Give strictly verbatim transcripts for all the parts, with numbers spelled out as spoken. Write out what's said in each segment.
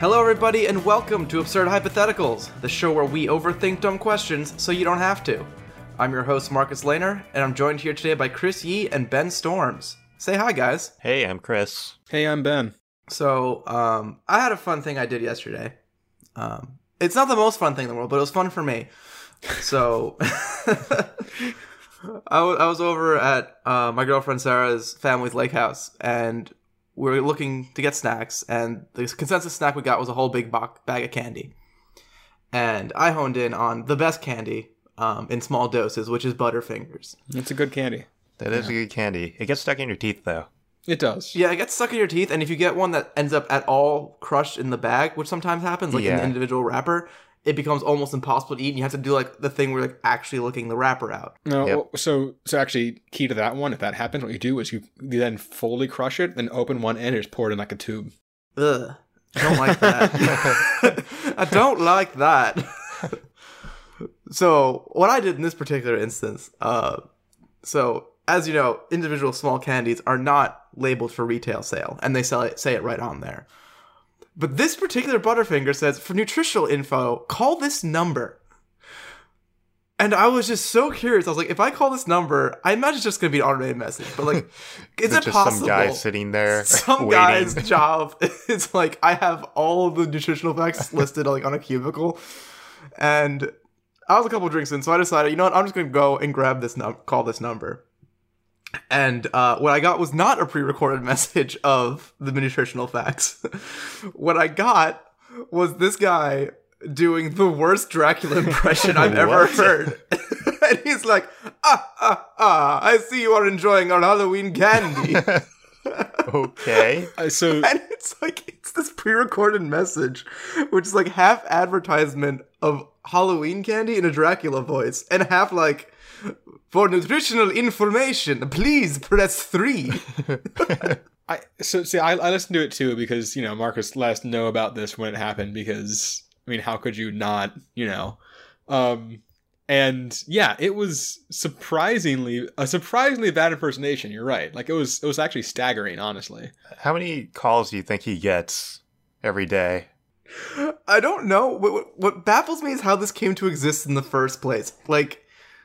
Hello everybody and welcome to Absurd Hypotheticals, the show where we overthink dumb questions so you don't have to. I'm your host Marcus Lehner, and I'm joined here today by Chris Yee and Ben Storms. Say hi, guys. Hey, I'm Chris. Hey, I'm Ben. So, um, I had a fun thing I did yesterday. Um, it's not the most fun thing in the world, but it was fun for me. So, I, w- I was over at uh, my girlfriend Sarah's family's lake house, and we were looking to get snacks, and the consensus snack we got was a whole big bo- bag of candy. And I honed in on the best candy um, in small doses, which is Butterfingers. It's a good candy. That is yeah. a good candy. It gets stuck in your teeth, though. It does. Yeah, it gets stuck in your teeth, and if you get one that ends up at all crushed in the bag, which sometimes happens, like yeah. in the individual wrapper, it becomes almost impossible to eat, and you have to do like the thing where like actually looking the wrapper out. No, yep. well, so so actually, key to that one, if that happens, what you do is you, you then fully crush it, then open one end and just pour it in like a tube. Ugh. I don't like that. I don't like that. So, what I did in this particular instance, uh, so, as you know, individual small candies are not labeled for retail sale, and they sell it, say it right on there. But this particular Butterfinger says, for nutritional info, call this number. And I was just so curious. I was like, if I call this number, I imagine it's just going to be an automated message. But like, is, is it, it just possible? Some guy sitting there Some waiting. guy's job is like, I have all of the nutritional facts listed like on a cubicle. And I was a couple drinks in, so I decided, you know what, I'm just going to go and grab this num- call this number. And uh, what I got was not a pre-recorded message of the nutritional facts. What I got was this guy doing the worst Dracula impression I've ever heard. And he's like, ah, ah, ah, I see you are enjoying our Halloween candy. Okay. Uh, so And it's like, it's this pre-recorded message, which is like half advertisement of Halloween candy in a Dracula voice, and half like, for nutritional information, please press three. I so see I, I listened to it too because, you know, Marcus let us know about this when it happened because, I mean, how could you not, you know? Um and yeah, it was surprisingly a surprisingly bad impersonation, you're right. Like it was it was actually staggering, honestly. How many calls do you think he gets every day? I don't know. What, what, what baffles me is how this came to exist in the first place. Like,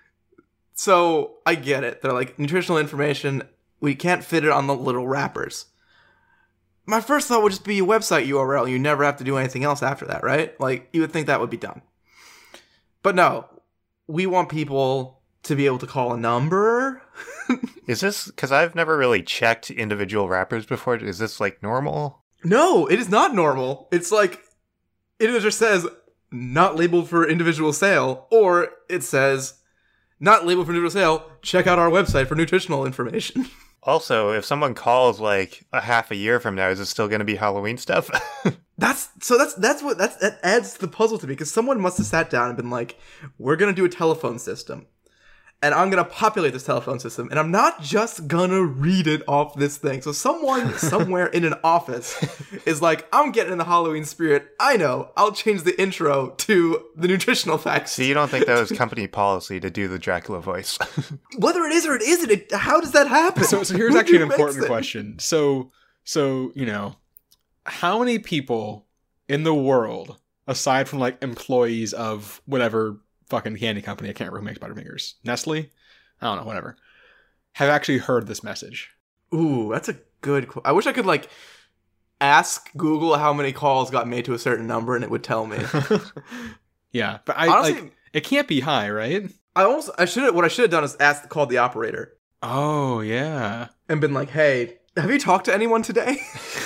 so, I get it. They're like, nutritional information, we can't fit it on the little wrappers. My first thought would just be a website U R L. You never have to do anything else after that, right? Like, you would think that would be done. But no, we want people to be able to call a number. Is this, because I've never really checked individual wrappers before, is this like normal? No, it is not normal. It's like, it either says, not labeled for individual sale, or it says, not labeled for nutritional sale, check out our website for nutritional information. Also, if someone calls like a half a year from now, is it still going to be Halloween stuff? That's so that's that's what that's that adds to the puzzle to me, because someone must have sat down and been like, we're going to do a telephone system. And I'm going to populate this telephone system, and I'm not just going to read it off this thing. So someone somewhere in an office is like, I'm getting in the Halloween spirit. I know. I'll change the intro to the nutritional facts. So you don't think that was company policy to do the Dracula voice? Whether it is or it isn't, it, how does that happen? So, so here's Who actually an makes important it? question. So, so you know, how many people in the world, aside from like employees of whatever fucking candy company, I can't remember who makes Butterfingers, Nestle, I don't know, whatever, have actually heard this message? Ooh, that's a good qu- I wish I could like ask Google how many calls got made to a certain number and it would tell me. Yeah, but I Honestly, like it can't be high, right? I almost I should have what I should have done is asked called the operator Oh yeah. and been like, "Hey, have you talked to anyone today?"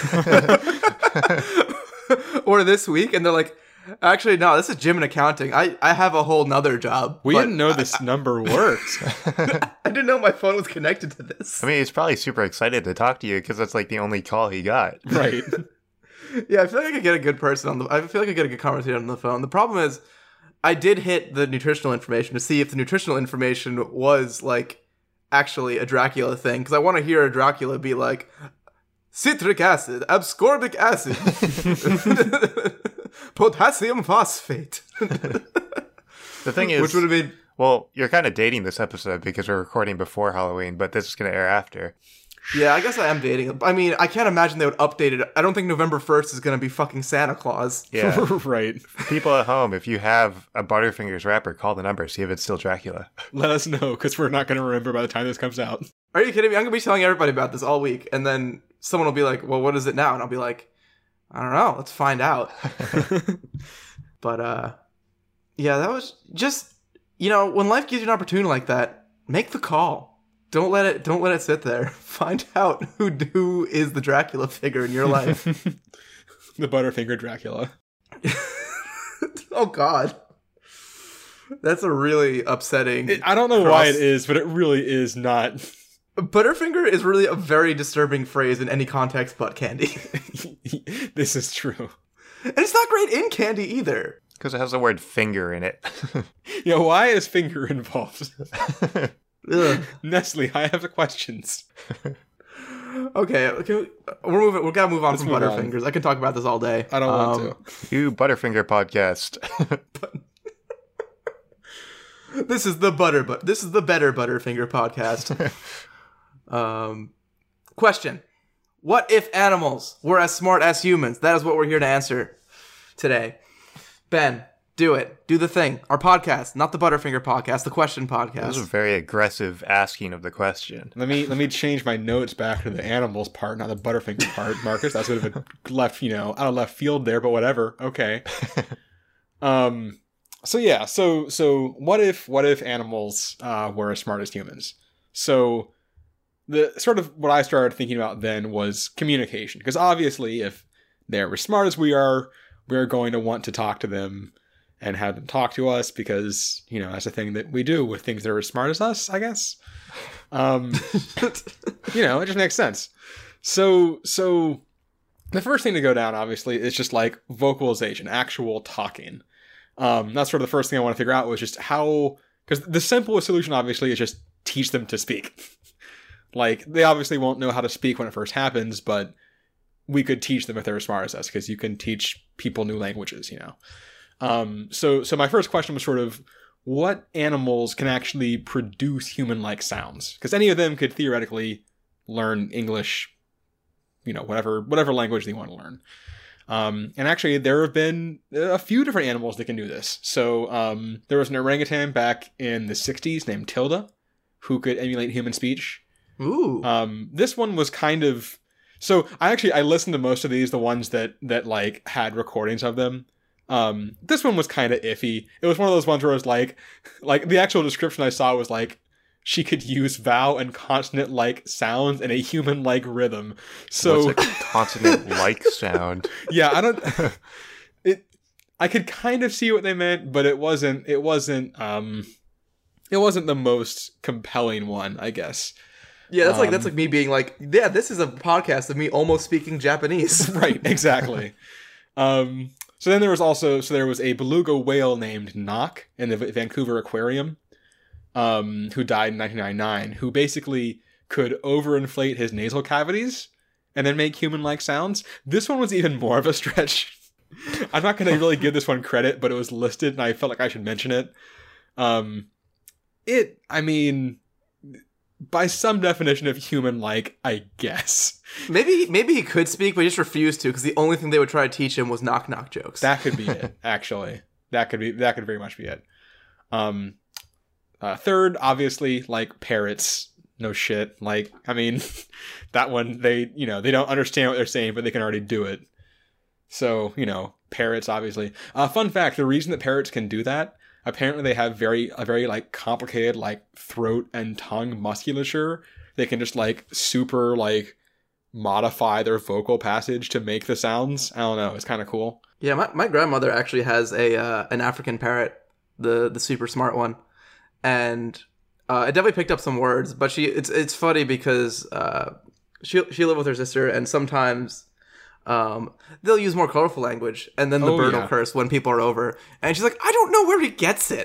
Or this week, and they're like, actually, no, this is gym and accounting. I, I have a whole nother job. We but didn't know this I, number worked. I didn't know my phone was connected to this. I mean, he's probably super excited to talk to you because that's like the only call he got. Right. Yeah, I feel like I could get a good person on the I feel like I could get a good conversation on the phone. The problem is I did hit the nutritional information to see if the nutritional information was like actually a Dracula thing, because I want to hear a Dracula be like, citric acid, ascorbic acid, potassium phosphate. The thing is, which would have been well, you're kind of dating this episode because we're recording before Halloween, but this is going to air after. Yeah, I guess I am dating it. I mean, I can't imagine they would update it. I don't think November first is going to be fucking Santa Claus. Yeah. Right. People at home, if you have a Butterfingers wrapper, call the number, see if it's still Dracula. Let us know, because we're not going to remember by the time this comes out. Are you kidding me? I'm going to be telling everybody about this all week, and then someone will be like, well, what is it now? And I'll be like, I don't know. Let's find out. But, uh, yeah, that was just, you know, when life gives you an opportunity like that, make the call. Don't let it. Don't let it sit there. Find out who who is the Dracula figure in your life. The Butterfinger Dracula. Oh God, that's a really upsetting. It, I don't know cross. why it is, but it really is not. Butterfinger is really a very disturbing phrase in any context but candy. This is true, and it's not great in candy either. Because it has the word finger in it. Yeah, why is finger involved? Ugh. Nestle, I have the questions. Okay, okay, we're moving. We gotta move on Let's from move Butterfingers. On. I can talk about this all day. I don't um, want to. You Butterfinger podcast. This is the butter, but this is the better Butterfinger podcast. um, question: what if animals were as smart as humans? That is what we're here to answer today. Ben, do it. Do the thing. Our podcast, not the Butterfinger podcast, the question podcast. That was a very aggressive asking of the question. Let me let me change my notes back to the animals part, not the Butterfinger part, Marcus. That's sort of a left, you know, out of left field there, but whatever. Okay. um. So yeah. So so what if what if animals uh, were as smart as humans? So the sort of what I started thinking about then was communication, because obviously if they're as smart as we are, we're going to want to talk to them and have them talk to us, because, you know, that's a thing that we do with things that are as smart as us, I guess. Um, you know, it just makes sense. So, so the first thing to go down, obviously, is just like vocalization, actual talking. Um, that's sort of the first thing I want to figure out was just how, because the simplest solution, obviously, is just teach them to speak. Like, they obviously won't know how to speak when it first happens, but we could teach them if they're as smart as us, because you can teach people new languages, you know. Um, so, so my first question was sort of, what animals can actually produce human-like sounds? Because any of them could theoretically learn English, you know, whatever whatever language they want to learn. Um, and actually, there have been a few different animals that can do this. So um, there was an orangutan back in the sixties named Tilda, who could emulate human speech. Ooh. Um, this one was kind of... So I actually, I listened to most of these, the ones that, that like, had recordings of them. Um, this one was kind of iffy. It was one of those ones where it was like, like the actual description I saw was like, she could use vowel and consonant-like sounds in a human-like rhythm. So what's a consonant-like sound? Yeah, I don't. It. I could kind of see what they meant, but it wasn't. It wasn't. Um, it wasn't the most compelling one, I guess. Yeah, that's um, like that's like me being like, yeah, this is a podcast of me almost speaking Japanese. Right. Exactly. um. So then there was also, so there was a beluga whale named Nock in the Vancouver Aquarium, um, who died in nineteen ninety-nine, who basically could overinflate his nasal cavities and then make human-like sounds. This one was even more of a stretch. I'm not going to really give this one credit, but it was listed and I felt like I should mention it. Um, it, I mean, by some definition of human-like, I guess. Maybe maybe he could speak, but he just refused to, because the only thing they would try to teach him was knock knock jokes. That could be it, actually. That could be that could very much be it. Um, uh, third, obviously, like parrots. No shit. Like, I mean, that one, they, you know, they don't understand what they're saying, but they can already do it. So, you know, parrots, obviously. Uh, fun fact, the reason that parrots can do that, apparently they have very, a very, like, complicated, like, throat and tongue musculature. They can just, like, super, like, modify their vocal passage to make the sounds. I don't know. It's kind of cool. Yeah, my, my grandmother actually has a uh, an African parrot, the the super smart one, and uh, it definitely picked up some words. But she it's it's funny because uh, she she lived with her sister, and sometimes um, they'll use more colorful language, and then the Oh, bird yeah. will curse when people are over, and she's like, I don't know where he gets it.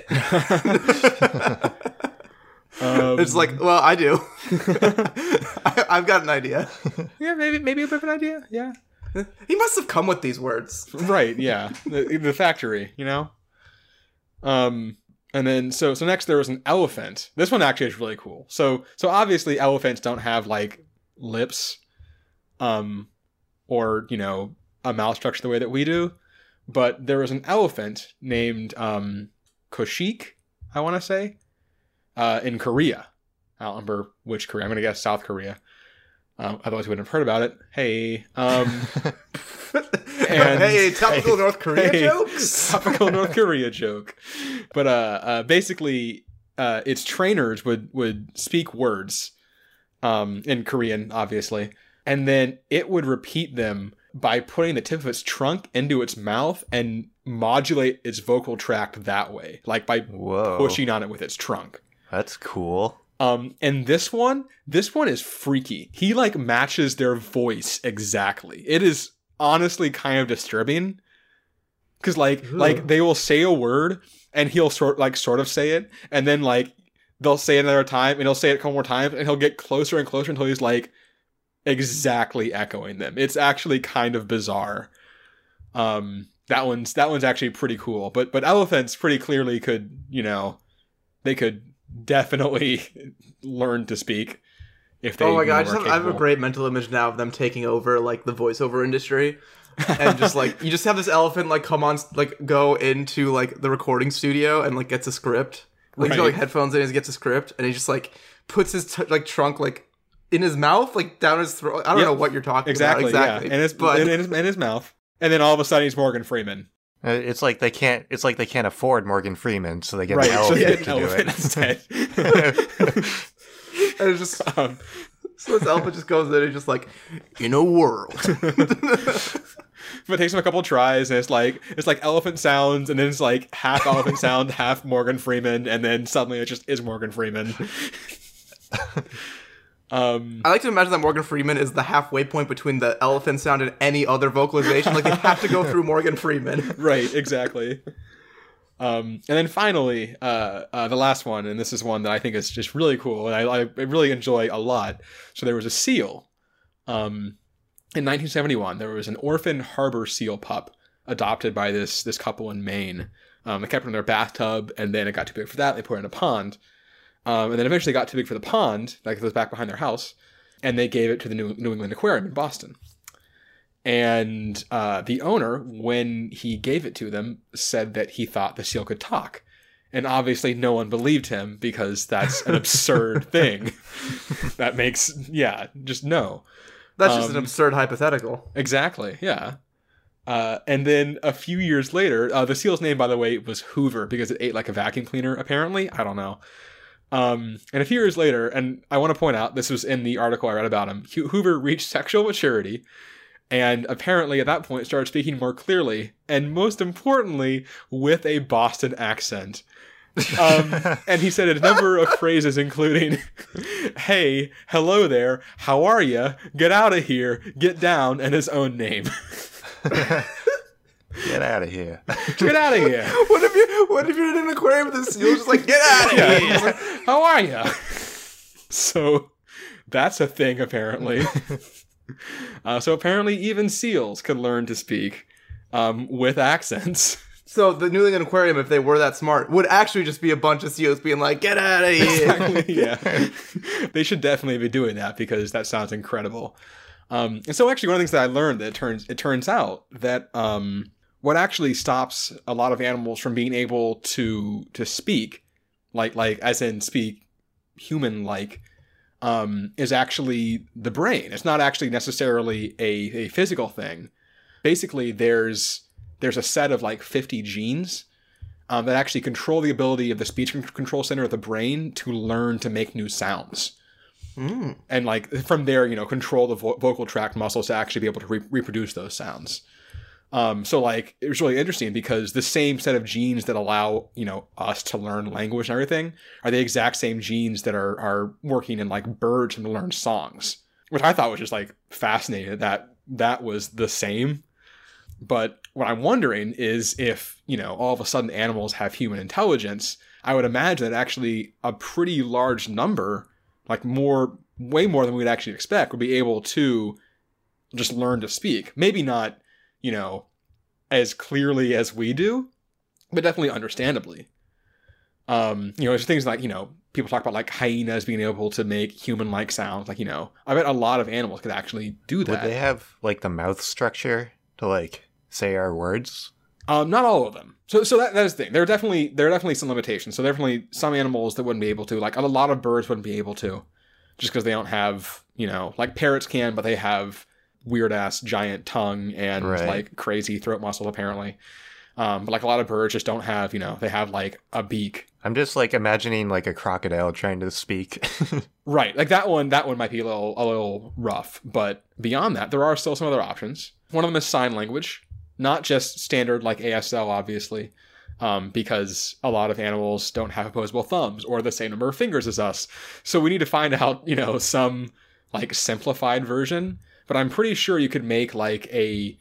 Um, It's like, well, I do. I, I've got an idea. yeah, maybe maybe a bit of an idea. Yeah. He must have come with these words. Right, yeah. The, the factory, you know? Um, and then, so so next there was an elephant. This one actually is really cool. So so obviously elephants don't have, like, lips, um, or, you know, a mouth structure the way that we do. But there was an elephant named um, Koshik, I want to say, uh, in Korea. I don't remember which Korea. I'm going to guess South Korea. Um, otherwise, we wouldn't have heard about it. Hey. Um, and, hey, topical hey, North Korea hey, jokes? Topical North Korea joke. But uh, uh, basically, uh, its trainers would, would speak words um, in Korean, obviously. And then it would repeat them by putting the tip of its trunk into its mouth and modulate its vocal tract that way. Like by Whoa. pushing on it with its trunk. That's cool. Um, and this one, this one is freaky. He like matches their voice exactly. It is honestly kind of disturbing. Cause like, Ugh. like they will say a word and he'll sort like sort of say it. And then like they'll say it another time and he'll say it a couple more times and he'll get closer and closer until he's like exactly echoing them. It's actually kind of bizarre. Um, that one's, that one's actually pretty cool, but, but elephants pretty clearly could, you know, they could definitely learn to speak if they oh my god I, just have, have, I have a great mental image now of them taking over like the voiceover industry and just like you just have this elephant like come on like go into like the recording studio and like gets a script like right. He's got like headphones in, he gets a script and he just like puts his t- like trunk like in his mouth like down his throat. I don't yep. know what you're talking exactly, about exactly yeah. in his, but... in, in, his, in his mouth and then all of a sudden he's Morgan Freeman. It's like they can't. It's like they can't afford Morgan Freeman, so they get right, an elephant so to do elephant it instead. And it's just um, so this elephant just goes in and just like in a world. But it takes him a couple tries, and it's like it's like elephant sounds, and then it's like half elephant sound, half Morgan Freeman, and then suddenly it just is Morgan Freeman. Um, I like to imagine that Morgan Freeman is the halfway point between the elephant sound and any other vocalization. Like they have to go through Morgan Freeman. Right, exactly. Um, and then finally, uh, uh, the last one, and this is one that I think is just really cool, and I, I really enjoy a lot. So there was a seal. Um, in nineteen seventy-one, there was an orphan harbor seal pup adopted by this this couple in Maine. Um, they kept it in their bathtub, and then it got too big for that. They put it in a pond. Um, and then eventually got too big for the pond, like it was back behind their house, and they gave it to the New, New England Aquarium in Boston. And uh, the owner, when he gave it to them, said that he thought the seal could talk. And obviously no one believed him because that's an absurd thing. That makes, yeah, just no. That's just um, an absurd hypothetical. Exactly, yeah. Uh, and then a few years later, uh, the seal's name, by the way, was Hoover because it ate like a vacuum cleaner, apparently. I don't know. Um, and a few years later, and I want to point out, this was in the article I read about him, Hoover reached sexual maturity and apparently at that point started speaking more clearly and most importantly, with a Boston accent. Um, and he said a number of phrases including, hey, hello there, how are ya, get out of here, get down, and his own name. Get out of here. Get out of here. What if you what if you're in an aquarium with a seal just like, get out of yeah, here? Like, how are you? So that's a thing apparently. uh, so apparently even seals can learn to speak um, with accents. So the New England Aquarium, if they were that smart, would actually just be a bunch of seals being like, get out of here. Exactly, yeah. They should definitely be doing that because that sounds incredible. Um, and so actually one of the things that I learned that it turns, it turns out that um, what actually stops a lot of animals from being able to to speak, like like as in speak human-like, um, is actually the brain. It's not actually necessarily a, a physical thing. Basically, there's there's a set of like fifty genes um, that actually control the ability of the speech control center of the brain to learn to make new sounds. Mm. And like from there, you know, control the vo- vocal tract muscles to actually be able to re- reproduce those sounds. Um, so like, it was really interesting because the same set of genes that allow, you know, us to learn language and everything are the exact same genes that are, are working in like birds to learn songs, which I thought was just like fascinating that that was the same. But what I'm wondering is if, you know, all of a sudden animals have human intelligence, I would imagine that actually a pretty large number, like more, way more than we'd actually expect, would be able to just learn to speak. Maybe not, you know, as clearly as we do, but definitely understandably. Um, you know, there's things like, you know, people talk about like hyenas being able to make human-like sounds. Like, you know, I bet a lot of animals could actually do that. Would they have like the mouth structure to like say our words? Um, not all of them. So, so that, that is the thing. There are definitely there are definitely some limitations. So, definitely some animals that wouldn't be able to. Like a lot of birds wouldn't be able to, just because they don't have, you know, like parrots can, but they have weird ass giant tongue and Right. like crazy throat muscles apparently. Um, but like a lot of birds just don't have, you know, they have like a beak. I'm just like imagining like a crocodile trying to speak. Right. Like that one. That one might be a little a little rough. But beyond that, there are still some other options. One of them is sign language. Not just standard like A S L, obviously, um, because a lot of animals don't have opposable thumbs or the same number of fingers as us. So we need to find out, you know, some like simplified version. But I'm pretty sure you could make like a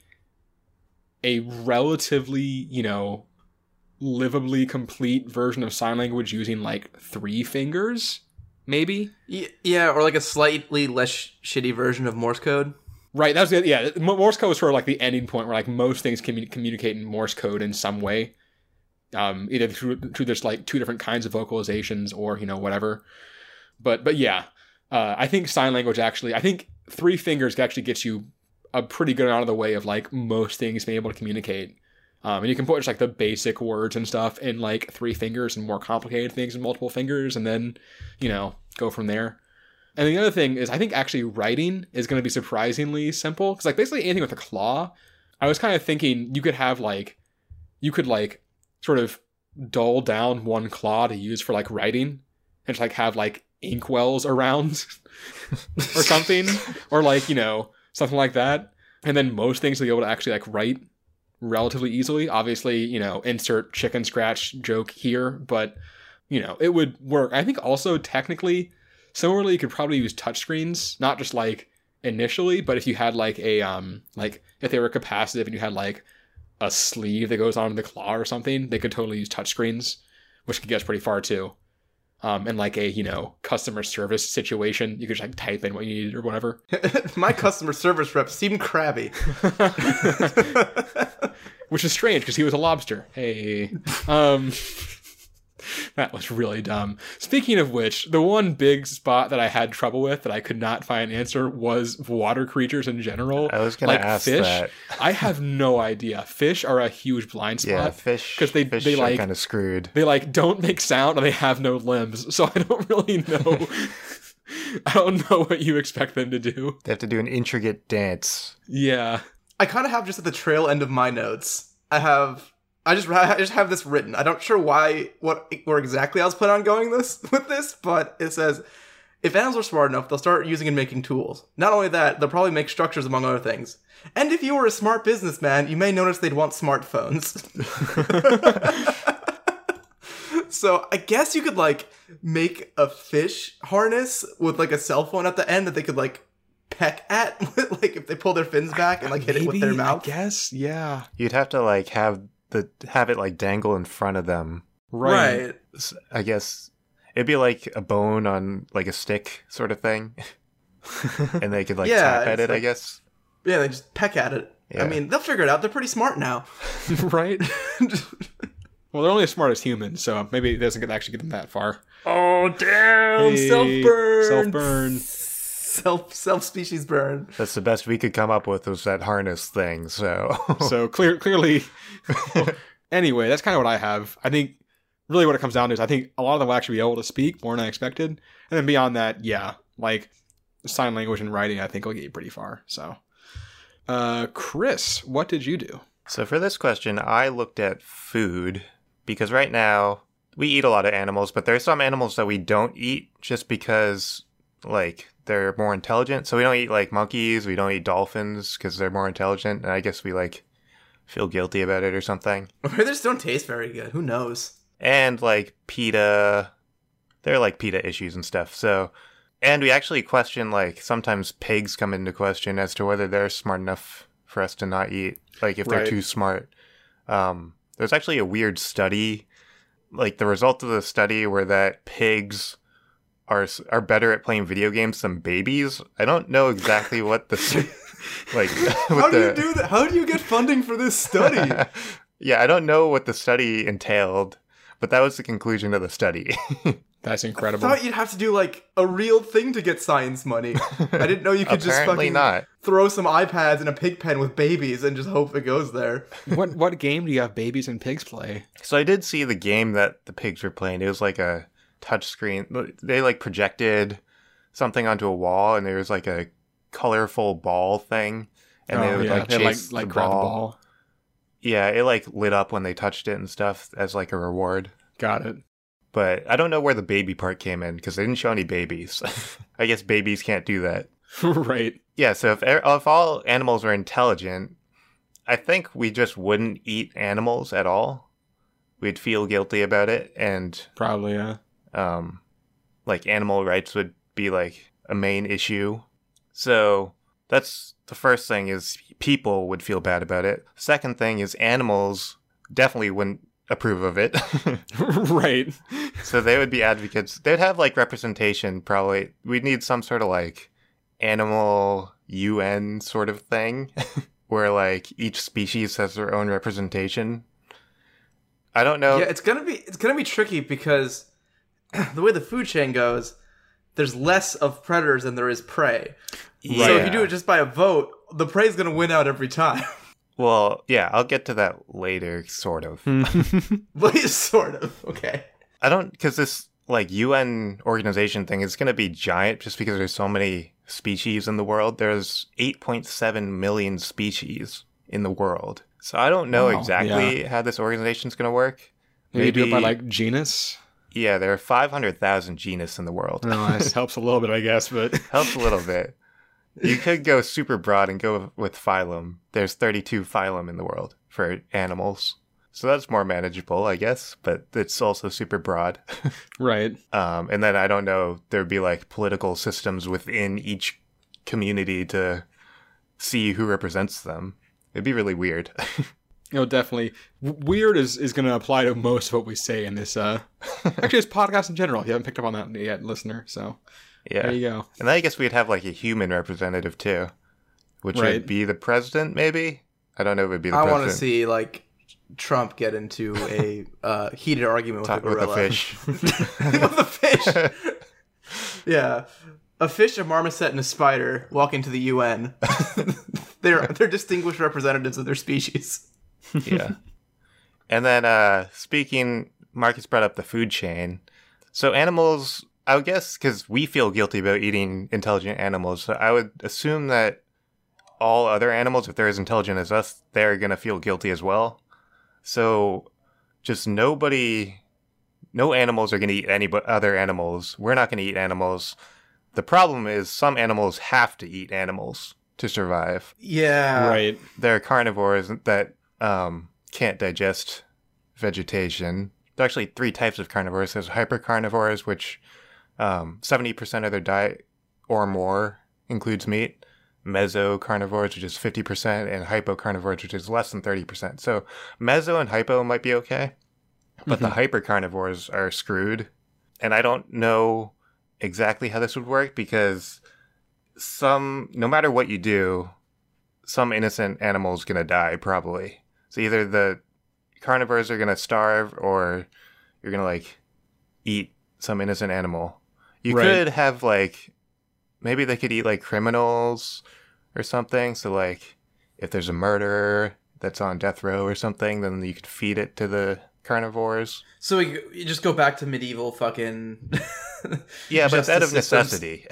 a relatively, you know, livably complete version of sign language using like three fingers, maybe. Y- Yeah, or like a slightly less sh- shitty version of Morse code. Right, that's the yeah. Morse code is sort of like the ending point where like most things can communicate in Morse code in some way, um, either through through there's like two different kinds of vocalizations or you know whatever. But but yeah, uh, I think sign language actually. I think three fingers actually gets you a pretty good amount of the way of like most things being able to communicate. Um, and you can put just like the basic words and stuff in like three fingers and more complicated things in multiple fingers, and then you know go from there. And the other thing is, I think actually writing is going to be surprisingly simple. Because, like, basically anything with a claw, I was kind of thinking you could have, like, you could, like, sort of dull down one claw to use for, like, writing. And just, like, have, like, inkwells around or something. Or, like, you know, something like that. And then most things will be able to actually, like, write relatively easily. Obviously, you know, insert chicken scratch joke here. But, you know, it would work. I think also, technically... Similarly, you could probably use touchscreens, not just like initially, but if you had like a, um, like if they were capacitive and you had like a sleeve that goes onto the claw or something, they could totally use touchscreens, which could get us pretty far too. Um, and like a, you know, customer service situation, you could just like type in what you needed or whatever. My customer service rep seemed crabby. Which is strange because he was a lobster. Hey. Um... That was really dumb. Speaking of which, the one big spot that I had trouble with that I could not find an answer was water creatures in general. I was going like to ask fish. that. I have no idea. Fish are a huge blind spot. Yeah, fish. Because they, fish they are like kind of screwed. They like don't make sound and they have no limbs. So I don't really know. I don't know what you expect them to do. They have to do an intricate dance. Yeah. I kind of have just at the trail end of my notes. I have... I just I just have this written. I'm not sure why, what, where exactly I was planning on going this with this, but it says, if animals are smart enough, they'll start using and making tools. Not only that, they'll probably make structures among other things. And if you were a smart businessman, you may notice they'd want smartphones. So I guess you could like make a fish harness with like a cell phone at the end that they could like peck at, like if they pull their fins back and like hit Maybe, it with their mouth. I guess, yeah. You'd have to like have the have it like dangle in front of them. Right. Right. S- I guess it'd be like a bone on like a stick sort of thing. And they could like Yeah, tap at it's it, I like- guess. Yeah, they just peck at it. Yeah. I mean, they'll figure it out. They're pretty smart now. Right? Well, they're only as smart as humans, so maybe it doesn't get, actually get them that far. Oh damn! Hey, self burn. self burn. Self self species burn. That's the best we could come up with was that harness thing, so So clear, clearly. Anyway, that's kind of what I have. I think really what it comes down to is I think a lot of them will actually be able to speak more than I expected, and then beyond that, yeah, like sign language and writing, I think will get you pretty far. So, uh, Chris, what did you do? So for this question, I looked at food because right now we eat a lot of animals, but there are some animals that we don't eat just because like they're more intelligent. So we don't eat like monkeys, we don't eat dolphins because they're more intelligent, and I guess we like feel guilty about it or something. Or they just don't taste very good. Who knows? And like PETA, they're like PETA issues and stuff. So, and we actually question like sometimes pigs come into question as to whether they're smart enough for us to not eat. Like if they're Right. too smart. Um, there's actually a weird study. Like the result of the study were that pigs are are better at playing video games than babies. I don't know exactly what the like. What How do the, you do that? How do you get funding for this study? Yeah, I don't know what the study entailed, but that was the conclusion of the study. That's I incredible. thought you'd have to do like a real thing to get science money. I didn't know you could just Apparently fucking not. throw some iPads in a pig pen with babies and just hope it goes there. what what game do you have babies and pigs play? So I did see the game that the pigs were playing. It was like a touch screen. They like projected something onto a wall, and there was like a colorful ball thing, and they Oh, would yeah, like they, chase like, the grab ball. the ball. Yeah, it like lit up when they touched it and stuff as like a reward. Got it. But I don't know where the baby part came in because they didn't show any babies. I guess babies can't do that. Right. Yeah, so if if all animals were intelligent, I think we just wouldn't eat animals at all. We'd feel guilty about it, and Probably, yeah. um, like animal rights would be like a main issue. So that's the first thing is people would feel bad about it. Second thing is animals definitely wouldn't approve of it. Right. So they would be advocates. They'd have like representation probably. We'd need some sort of like animal U N sort of thing where like each species has their own representation. I don't know. Yeah, it's gonna be it's gonna be tricky because the way the food chain goes, there's less of predators than there is prey. Yeah. So if you do it just by a vote, the prey's gonna win out every time. Well, yeah, I'll get to that later, sort of. Well, sort of. Okay. I don't, because this like U N organization thing is going to be giant just because there's so many species in the world. There's eight point seven million species in the world. So I don't know Wow, exactly how this organization's going to work. Maybe do it by like genus. Yeah, there are five hundred thousand genus in the world. No, this helps a little bit, I guess, but Helps a little bit. You could go super broad and go with phylum. There's thirty-two phylum in the world for animals. So that's more manageable, I guess, but it's also super broad. right. Um, and then I don't know, there'd be like political systems within each community to see who represents them. It'd be really weird. You know, definitely. W- weird is, is going to apply to most of what we say in this, uh, actually, this podcast in general. You haven't picked up on that yet, listener, so Yeah. there you go. And then I guess we'd have like a human representative too, which Right. would be the president, maybe? I don't know if it would be the I president. want to see like Trump get into a uh, heated argument with Talk a with gorilla. a fish. With a fish. Yeah. A fish, a marmoset, and a spider walk into the U N. they're they're distinguished representatives of their species. Yeah. And then uh, speaking, Marcus brought up the food chain. So animals, I would guess, because we feel guilty about eating intelligent animals, so I would assume that all other animals, if they're as intelligent as us, they're going to feel guilty as well. So just nobody, no animals are going to eat any but other animals. We're not going to eat animals. The problem is some animals have to eat animals to survive. Yeah. right. There are carnivores that um, can't digest vegetation. There are actually three types of carnivores. There's hypercarnivores, which um, seventy percent of their diet or more includes meat. Mesocarnivores, which is fifty percent, and hypocarnivores, which is less than thirty percent. So meso and hypo might be okay, but the hypercarnivores are screwed. And I don't know exactly how this would work because some, no matter what you do, some innocent animal is going to die probably. So either the carnivores are going to starve or you're going to like eat some innocent animal. You Right. could have like, maybe they could eat like criminals or something. So like if there's a murderer that's on death row or something, then you could feed it to the carnivores. So we, you just go back to medieval fucking. Yeah, but it's out of justice systems. necessity.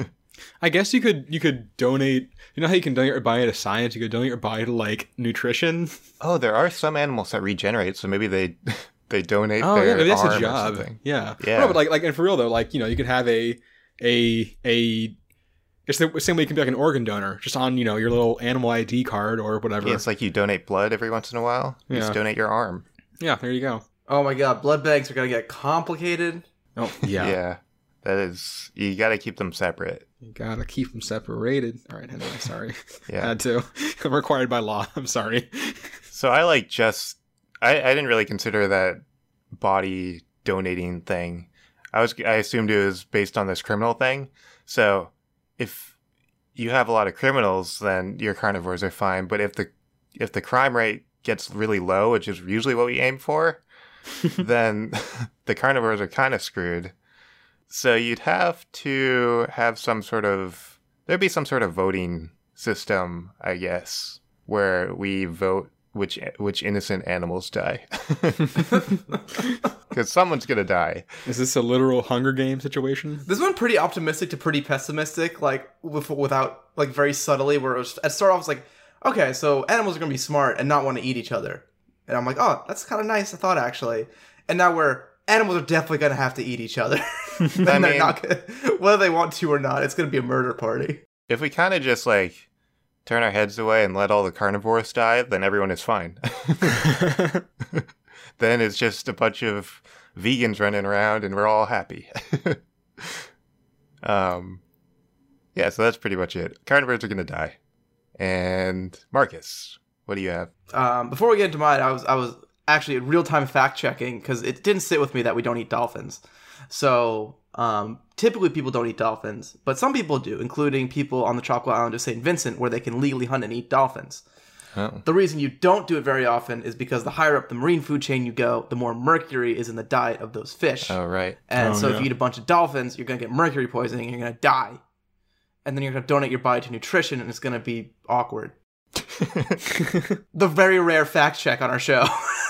I guess you could you could donate. You know how you can donate your body to science? You could donate your body to like nutrition. Oh, there are some animals that regenerate, so maybe they they donate Oh their yeah, maybe that's arm a or job. something. Yeah, Yeah. No, but like like and for real though, like you know you could have a a a. It's the same way you can be like an organ donor, just on you know your little animal I D card or whatever. Yeah, it's like you donate blood every once in a while. You Yeah. just donate your arm. Yeah, there you go. Oh my god, blood banks are gonna get complicated. Oh Yeah. yeah, That is, you got to keep them separate. you gotta keep them separated. All right, anyway, sorry. Yeah. Had to. I'm required by law. I'm sorry. So I like just, I, I didn't really consider that body donating thing. I was, I assumed it was based on this criminal thing. So if you have a lot of criminals, then your carnivores are fine. But if the, if the crime rate gets really low, which is usually what we aim for, then the carnivores are kind of screwed. So you'd have to have some sort of there'd be some sort of voting system, I guess, where we vote which which innocent animals die. Because someone's gonna die. Is this a literal Hunger Game situation? This went pretty optimistic to pretty pessimistic, like with, without like very subtly. Where it was at start off, it's like, okay, so animals are gonna be smart and not want to eat each other, and I'm like, oh, that's kind of nice. I thought actually, and now we're animals are definitely gonna have to eat each other. and I they're mean, not gonna, whether they want to or not, it's gonna be a murder party. If we kind of just like turn our heads away and let all the carnivores die, then everyone is fine. Then it's just a bunch of vegans running around and we're all happy. um, yeah, so that's pretty much it. Carnivores are going to die. And Marcus, what do you have? Um, before we get into mine, I was I was actually real time fact checking because it didn't sit with me that we don't eat dolphins. So um, typically people don't eat dolphins, but some people do, including people on the tropical island of Saint Vincent, where they can legally hunt and eat dolphins. Oh. The reason you don't do it very often is because the higher up the marine food chain you go, the more mercury is in the diet of those fish. Oh, right. And Oh, so yeah. if you eat a bunch of dolphins, you're going to get mercury poisoning and you're going to die. And then you're going to donate your body to nutrition and it's going to be awkward. The very rare fact check on our show.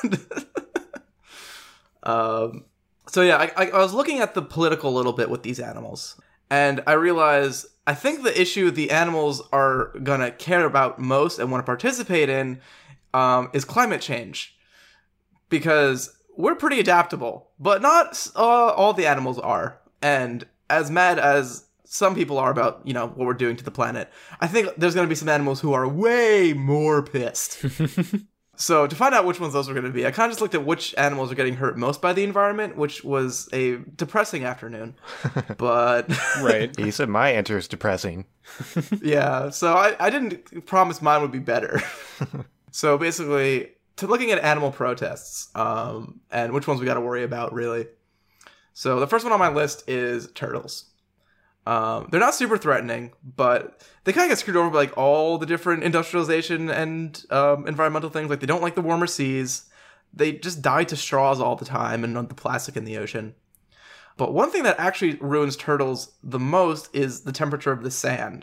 um, so yeah, I, I, I was looking at the political a little bit with these animals. And I realized, I think the issue the animals are going to care about most and want to participate in um, is climate change. Because we're pretty adaptable, but not uh, all the animals are. And as mad as some people are about, you know, what we're doing to the planet, I think there's going to be some animals who are way more pissed. So to find out which ones those are going to be, I kind of just looked at which animals are getting hurt most by the environment, which was a depressing afternoon. But Right. You said my answer is depressing. yeah, so I, I didn't promise mine would be better. So basically, to looking at animal protests um, and which ones we got to worry about, really. So the first one on my list is turtles. Um, they're not super threatening, but they kind of get screwed over by like all the different industrialization and um, environmental things. Like they don't like the warmer seas. They just die to straws all the time and the plastic in the ocean. But one thing that actually ruins turtles the most is the temperature of the sand.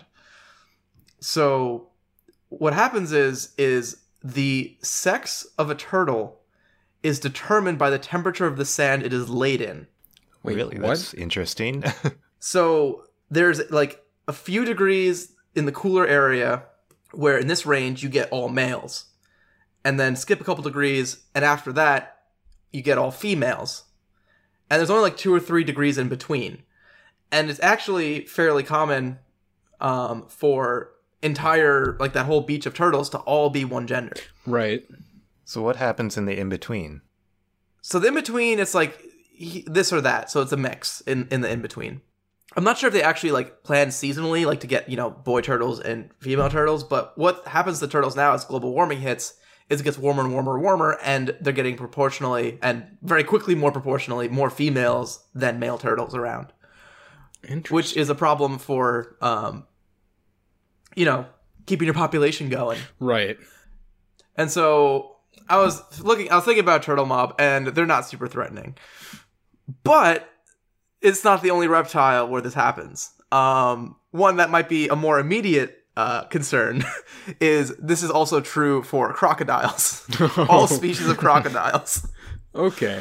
So what happens is is the sex of a turtle is determined by the temperature of the sand it is laid in. Wait, really? what? That's interesting. So there's like a few degrees in the cooler area where in this range you get all males. And then skip a couple degrees, and after that, you get all females. And there's only like two or three degrees in between. And it's actually fairly common um, for entire, like that whole beach of turtles to all be one gender. Right. So what happens in the in-between? So the in-between, it's like he, this or that. So it's a mix in, in the in-between. I'm not sure if they actually like plan seasonally, like to get, you know, boy turtles and female turtles. But what happens to turtles now as global warming hits is it gets warmer and warmer and warmer, and they're getting proportionally and very quickly more proportionally more females than male turtles around. Interesting. Which is a problem for, um, you know, keeping your population going. Right. And so I was looking, I was thinking about Turtle Mob, and they're not super threatening. But it's not the only reptile where this happens. Um, one that might be a more immediate uh, concern is this is also true for crocodiles. All species of crocodiles. Okay.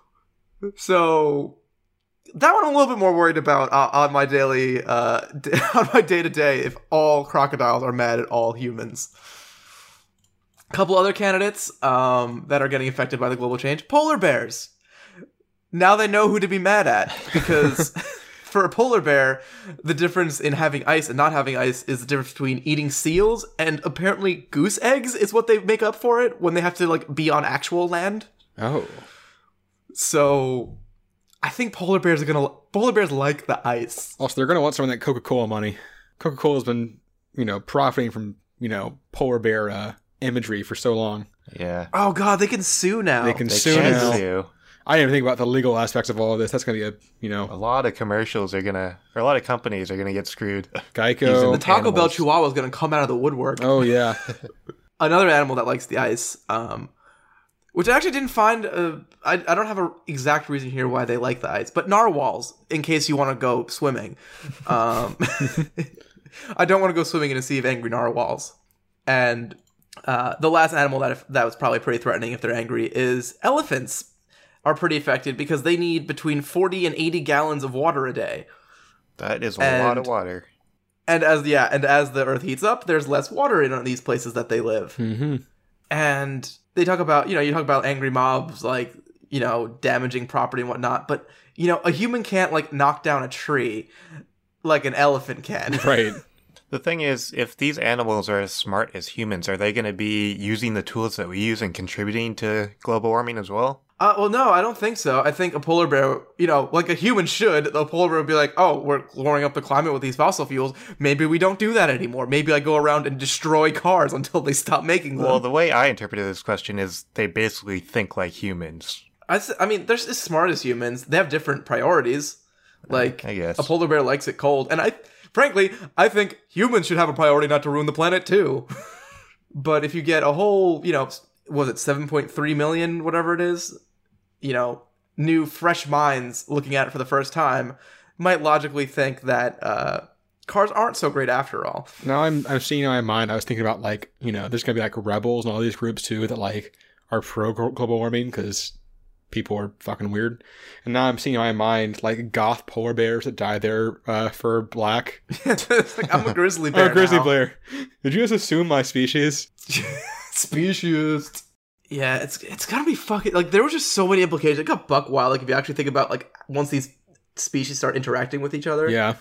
So that one I'm a little bit more worried about uh, on my daily, uh, on my day to day. If all crocodiles are mad at all humans. A couple other candidates um, that are getting affected by the global change: polar bears. Now they know who to be mad at, because for a polar bear, the difference in having ice and not having ice is the difference between eating seals and apparently goose eggs is what they make up for it when they have to like be on actual land. Oh. So I think polar bears are gonna polar bears like the ice. Also, they're going to want some of that Coca-Cola money. Coca-Cola's been, you know, profiting from, you know, polar bear uh, imagery for so long. Yeah. Oh god, they can sue now. They can They sue can now. sue. I didn't even think about the legal aspects of all of this. That's going to be a, you A know, lot of commercials are gonna, or a lot of companies are gonna get screwed. Geico. The Taco Bell animals. Chihuahua is gonna come out of the woodwork. Oh, yeah. Another animal that likes the ice. Um, Which I actually didn't find. A, I, I don't have an exact reason here why they like the ice. But narwhals, in case you want to go swimming. Um, I don't want to go swimming in a sea of angry narwhals. And uh, the last animal that if, that was probably pretty threatening if they're angry is elephants. Are pretty affected because they need between forty and eighty gallons of water a day. That is a and, lot of water. And as yeah, and as the earth heats up, there's less water in these places that they live. Mm-hmm. And they talk about, you know, you talk about angry mobs, like, you know, damaging property and whatnot. But, you know, a human can't, like, knock down a tree like an elephant can. Right. The thing is, if these animals are as smart as humans, are they going to be using the tools that we use and contributing to global warming as well? Uh, well, no, I don't think so. I think a polar bear, you know, like a human should, the polar bear would be like, oh, we're lowering up the climate with these fossil fuels. Maybe we don't do that anymore. Maybe I go around and destroy cars until they stop making them. Well, the way I interpreted this question is they basically think like humans. I, th- I mean, they're as smart as humans. They have different priorities. Like, I guess. A polar bear likes it cold. And I, frankly, I think humans should have a priority not to ruin the planet, too. But if you get a whole, you know, was it seven point three million, whatever it is? You know, new, fresh minds looking at it for the first time might logically think that uh, cars aren't so great after all. Now I'm I'm seeing in my mind, I was thinking about, like, you know, there's going to be, like, rebels and all these groups, too, that, like, are pro-global warming because people are fucking weird. And now I'm seeing in my mind, like, goth polar bears that dye their uh, fur black. It's like, I'm a grizzly bear I'm a grizzly now. bear. Did you just assume my species? Species. Yeah, it's it's gotta be fucking, like, there were just so many implications. It got buck wild, like, if you actually think about, like, once these species start interacting with each other. Yeah.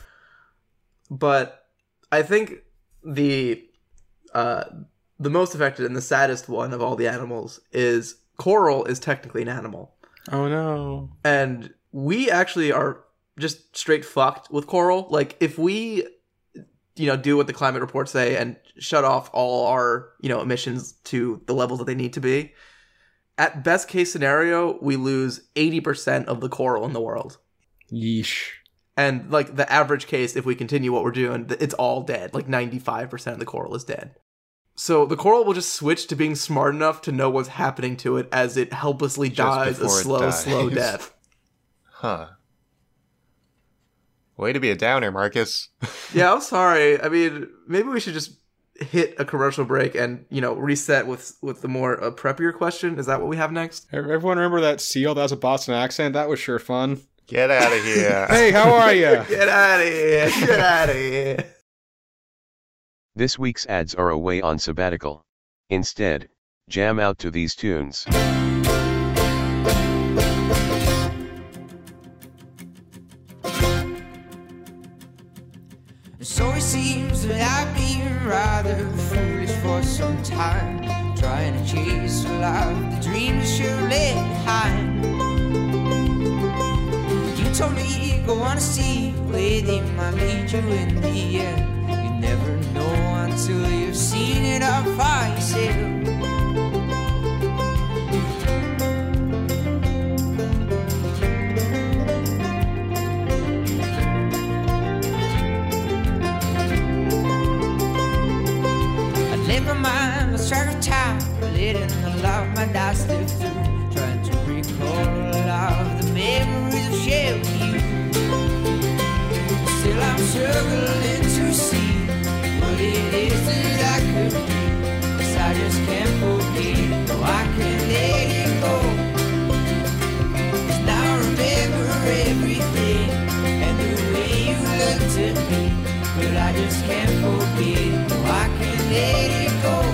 But I think the uh, the most affected and the saddest one of all the animals is coral is technically an animal. Oh, no. And we actually are just straight fucked with coral. Like, if we, you know, do what the climate reports say and shut off all our, you know, emissions to the levels that they need to be, at best case scenario, we lose eighty percent of the coral in the world. Yeesh. And, like, the average case, if we continue what we're doing, it's all dead. Like, ninety-five percent of the coral is dead. So the coral will just switch to being smart enough to know what's happening to it as it helplessly Just dies a before it slow, dies. slow death. Huh. Way to be a downer, Marcus. Yeah, I'm sorry. I mean, maybe we should just hit a commercial break and, you know, reset with with the more uh, preppier question. Is that what we have next? Everyone remember that seal that has a Boston accent? That was sure fun. Get out of here. Hey, how are you? Get out of here. Get out of here. This week's ads are away on sabbatical. Instead, jam out to these tunes. So it seems that I've been rather foolish for some time, trying to chase a life, the dreams you left behind. You told me go on a sea where they might lead you in the end. You never know until you've seen it all for yourself. My mind lost track of time, letting the love my doubts slip through, trying to recall all of the memories of shared with you. Still I'm struggling to see what it is that I could be, 'cause I just can't forget, no I can't let it go. 'Cause now I remember everything and the way you looked at me, but I just can't forget, no I can't let it go.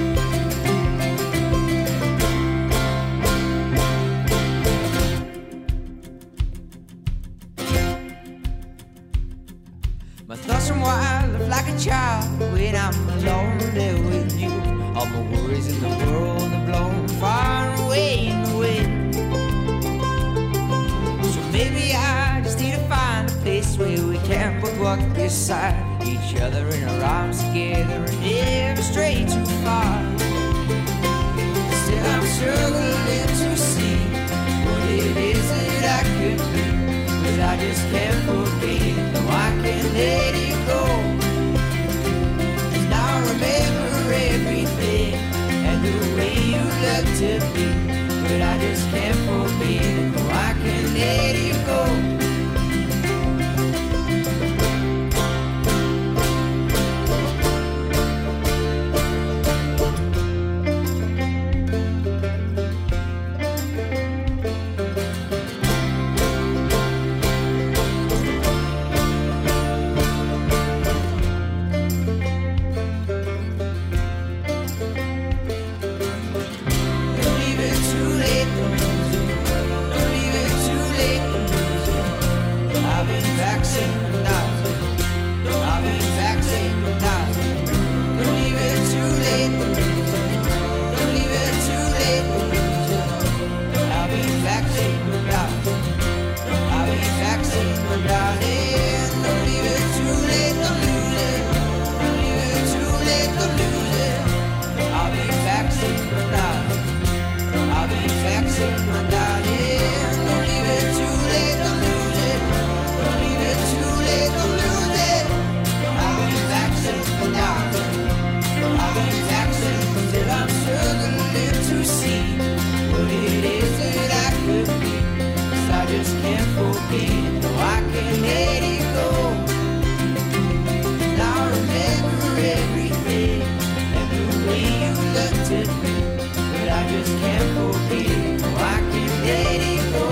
My thoughts run wild like a child when I'm alone there with you. All my worries in the world are blown far away in the wind. So maybe I just need to find a place where we can both walk beside each other in our arms together and never stray too far. Still I'm struggling to see what it is that I could be, but I just can't forget, no I can't let it go. 'Cause now I remember everything and the way you looked at me, can't forget it. No, I can't let it go. Don't leave it too late to lose it. Don't leave it too late to lose it. I've been vaccinated. I've been vaccinated. Don't leave it too late to lose it. Don't leave it too late to lose it. I've been vaccinated. I've been vaccinated. Don't leave it too late to lose it. Don't leave it too late to lose it. I've been vaccinated. I've been vaccinated. Don't leave it too late to lose it. Don't leave it too late to lose it. I've been vaccinated. I've been vaccinated. Still I'm struggling to see what it is that I could be. 'Cause I just can't forget it. No, I can't let it go. And I remember everything and the way you looked at me. But I just can't forget it. No, I can't let it go.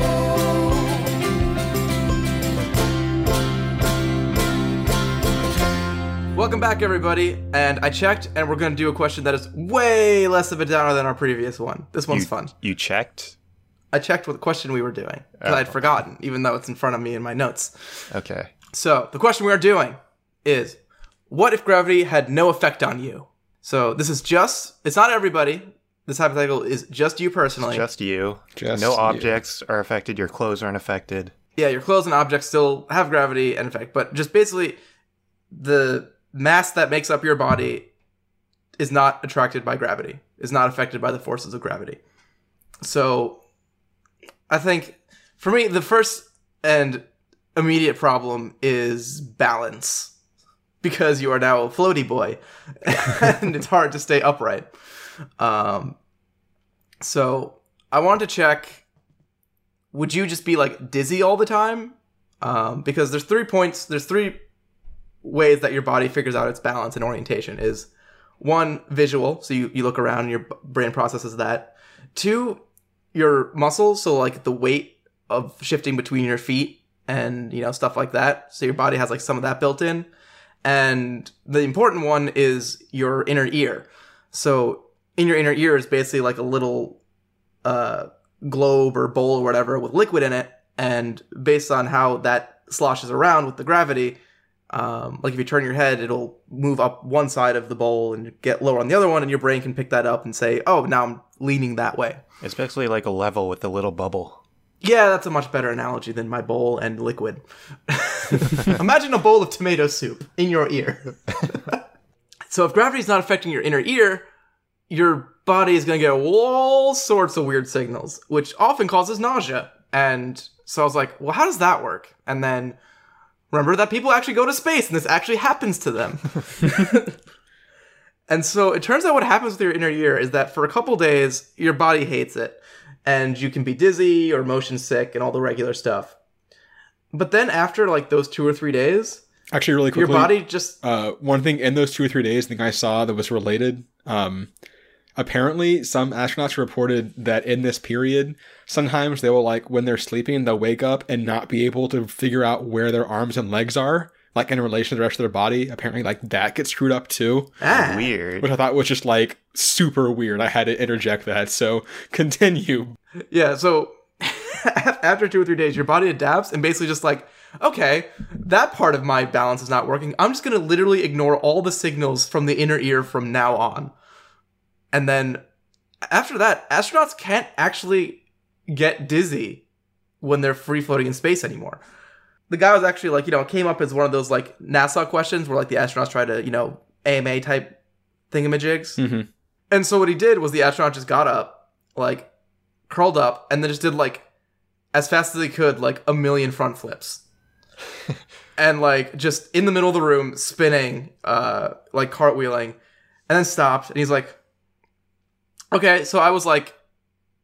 Welcome back, everybody. And I checked, and we're going to do a question that is way less of a downer than our previous one. This one's you, fun. You checked? I checked what question we were doing because Oh. I'd forgotten, even though it's in front of me in my notes. Okay. So the question we are doing is, what if gravity had no effect on you? So this is just, it's not everybody. This hypothetical is just you personally. Just you. Just no you. objects are affected. Your clothes aren't affected. Yeah, your clothes and objects still have gravity and effect, but just basically the mass that makes up your body is not attracted by gravity, is not affected by the forces of gravity. So I think for me, the first and immediate problem is balance, because you are now a floaty boy and it's hard to stay upright. Um, so I wanted to check, would you just be like dizzy all the time? Um, because there's three points, there's three ways that your body figures out its balance and orientation. Is one, visual, so you, you look around and your b- brain processes that. Two, your muscles, so like the weight of shifting between your feet and, you know, stuff like that. So your body has like some of that built in. And the important one is your inner ear. So in your inner ear is basically like a little uh, globe or bowl or whatever with liquid in it. And based on how that sloshes around with the gravity, um, like if you turn your head, it'll move up one side of the bowl and get lower on the other one, and your brain can pick that up and say, oh, now I'm leaning that way. It's basically like a level with a little bubble. Yeah, that's a much better analogy than my bowl and liquid. Imagine a bowl of tomato soup in your ear. So if gravity is not affecting your inner ear, your body is going to get all sorts of weird signals, which often causes nausea. And so I was like, well, how does that work? And then remember that people actually go to space and this actually happens to them. And so it turns out what happens with your inner ear is that for a couple days, your body hates it. And you can be dizzy or motion sick and all the regular stuff. But then after like those two or three days, Actually, really quickly, your body just... uh, one thing in those two or three days, I think I saw that was related. Um, apparently, some astronauts reported that in this period, sometimes they will, like, when they're sleeping, they'll wake up and not be able to figure out where their arms and legs are, like, in relation to the rest of their body. Apparently, like, that gets screwed up, too. Ah. Weird. Which I thought was just, like, super weird. I had to interject that. So, continue. Yeah, so after two or three days, your body adapts and basically just like, okay, that part of my balance is not working. I'm just going to literally ignore all the signals from the inner ear from now on. And then after that, astronauts can't actually get dizzy when they're free floating in space anymore. The guy was actually like, you know, it came up as one of those like NASA questions where like the astronauts try to, you know, A M A type thingamajigs. Mm-hmm. And so what he did was the astronaut just got up, like, curled up, and then just did, like, as fast as he could, like, a million front flips. And, like, just in the middle of the room, spinning, uh, like, cartwheeling, and then stopped, and he's like, okay, so I was, like,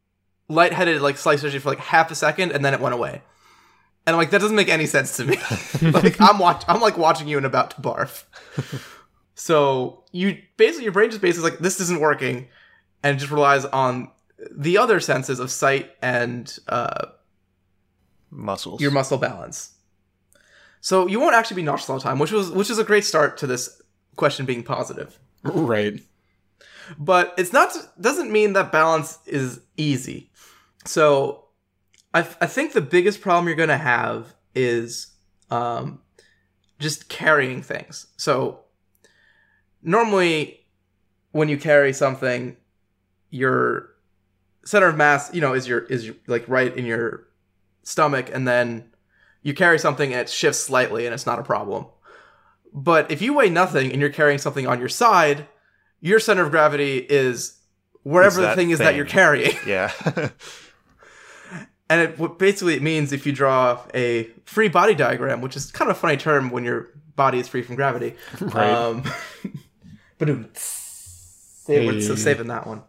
lightheaded, like slight surgery for like half a second, and then it went away. And I'm like, that doesn't make any sense to me. Like I'm watch, I'm like watching you and about to barf. So you basically your brain just basically like this isn't working, and it just relies on the other senses of sight and uh, Muscles. your muscle balance. So you won't actually be nauseous all the time, which was which is a great start to this question being positive. Right. But it's not doesn't mean that balance is easy. So I I think the biggest problem you're going to have is um, just carrying things. So normally when you carry something, your center of mass, you know, is your is your, like right in your stomach, and then you carry something and it shifts slightly and it's not a problem. But if you weigh nothing and you're carrying something on your side, your center of gravity is wherever the thing is that you're carrying. Yeah. And it what basically it means if you draw a free body diagram, which is kind of a funny term when your body is free from gravity. Right. Um, but save, Hey. so saving that one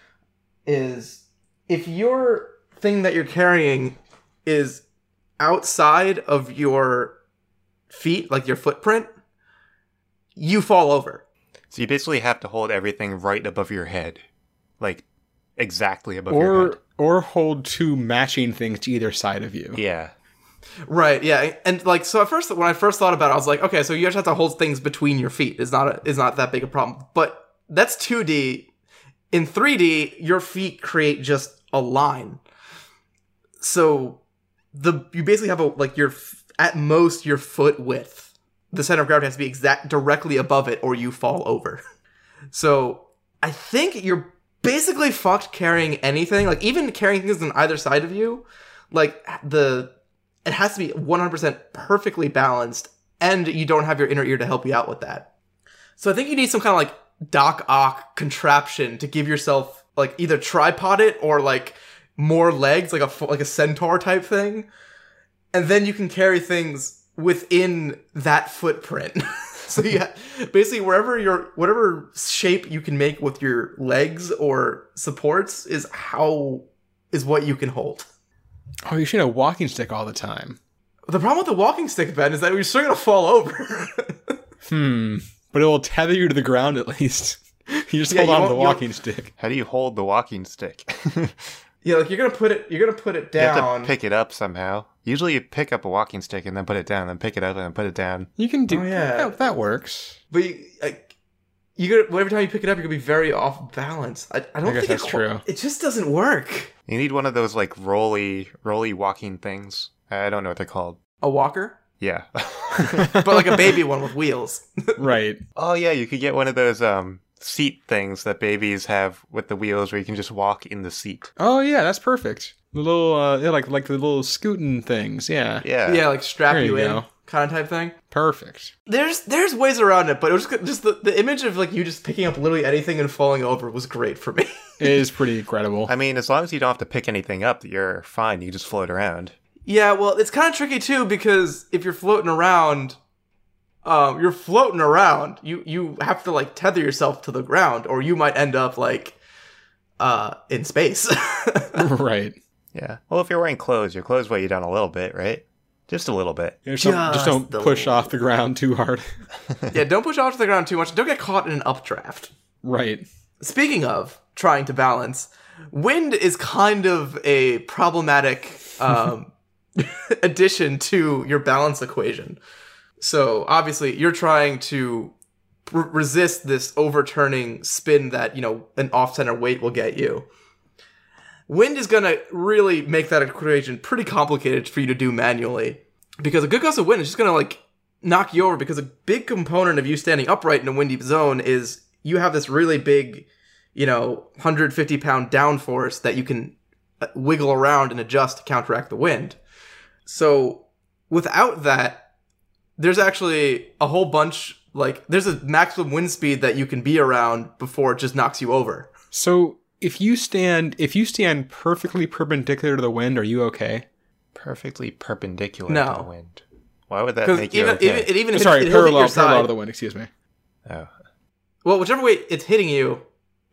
is if your thing that you're carrying is outside of your feet, like your footprint, you fall over. So you basically have to hold everything right above your head. Like, exactly above your head. Or or hold two matching things to either side of you. Yeah. Right, yeah. And like so at first when I first thought about it, I was like, okay, so you just have to hold things between your feet. It's not a, it's not that big a problem. But that's two D. In three D, your feet create just a line. So the you basically have a like your at most your foot width. The center of gravity has to be exact directly above it, or you fall over. So I think you're basically fucked carrying anything. Like even carrying things on either side of you, like the it has to be one hundred percent perfectly balanced, and you don't have your inner ear to help you out with that. So I think you need some kind of like Doc Ock contraption to give yourself like either tripod it or like more legs, like a like a centaur type thing, and then you can carry things within that footprint. So yeah, basically wherever your whatever shape you can make with your legs or supports is how is what you can hold. Oh, you should have a walking stick all the time. The problem with the walking stick, Ben, is that you're still gonna fall over. Hmm. But it will tether you to the ground at least. You just Yeah, hold you on to the won't- you won't- walking stick. How do you hold the walking stick? Yeah, like you're gonna put it, you're gonna put it You have down. to pick it up somehow. Usually you pick up a walking stick and then put it down, then pick it up and then put it down. You can do Oh, yeah. that. That works. But you, like, you gotta, every time you pick it up, you're gonna be very off balance. I, I don't I guess think that's it, true. It just doesn't work. You need one of those like rolly, rolly walking things. I don't know what they're called. A walker, Yeah. but like a baby one with wheels. Right. Oh yeah, you could get one of those um seat things that babies have with the wheels where you can just walk in the seat. Oh yeah, that's perfect. The little, uh, yeah, like like the little scooting things. Yeah. Yeah. Yeah, like strap There you, you in go. kind of type thing. Perfect. There's there's ways around it, but it was just, just the, the image of like you just picking up literally anything and falling over was great for me. It is pretty incredible. I mean, as long as you don't have to pick anything up, you're fine. You can just float around. Yeah, well, it's kind of tricky too because if you're floating around, um, you're floating around. You you have to like tether yourself to the ground, or you might end up like uh in space. Right. Yeah. Well, if you're wearing clothes, your clothes weigh you down a little bit, right? Just a little bit. Just don't, just Just don't the push little- off the ground too hard. Yeah, don't push off to the ground too much. Don't get caught in an updraft. Right. Speaking of trying to balance, wind is kind of a problematic um, addition to your balance equation. So obviously, you're trying to r- resist this overturning spin that, you know, an off-center weight will get you. Wind is going to really make that equation pretty complicated for you to do manually. Because a good gust of wind is just going to, like, knock you over. Because a big component of you standing upright in a windy zone is you have this really big, you know, one hundred fifty pound downforce that you can wiggle around and adjust to counteract the wind. So without that, there's actually a whole bunch, like, there's a maximum wind speed that you can be around before it just knocks you over. So if you stand if you stand perfectly perpendicular to the wind, are you okay? Perfectly perpendicular No. to the wind. Why would that Because make you even, okay? even, it even Sorry, hit, it'll hit parallel your parallel side. to the wind. Excuse me. Oh. Well, whichever way it's hitting you,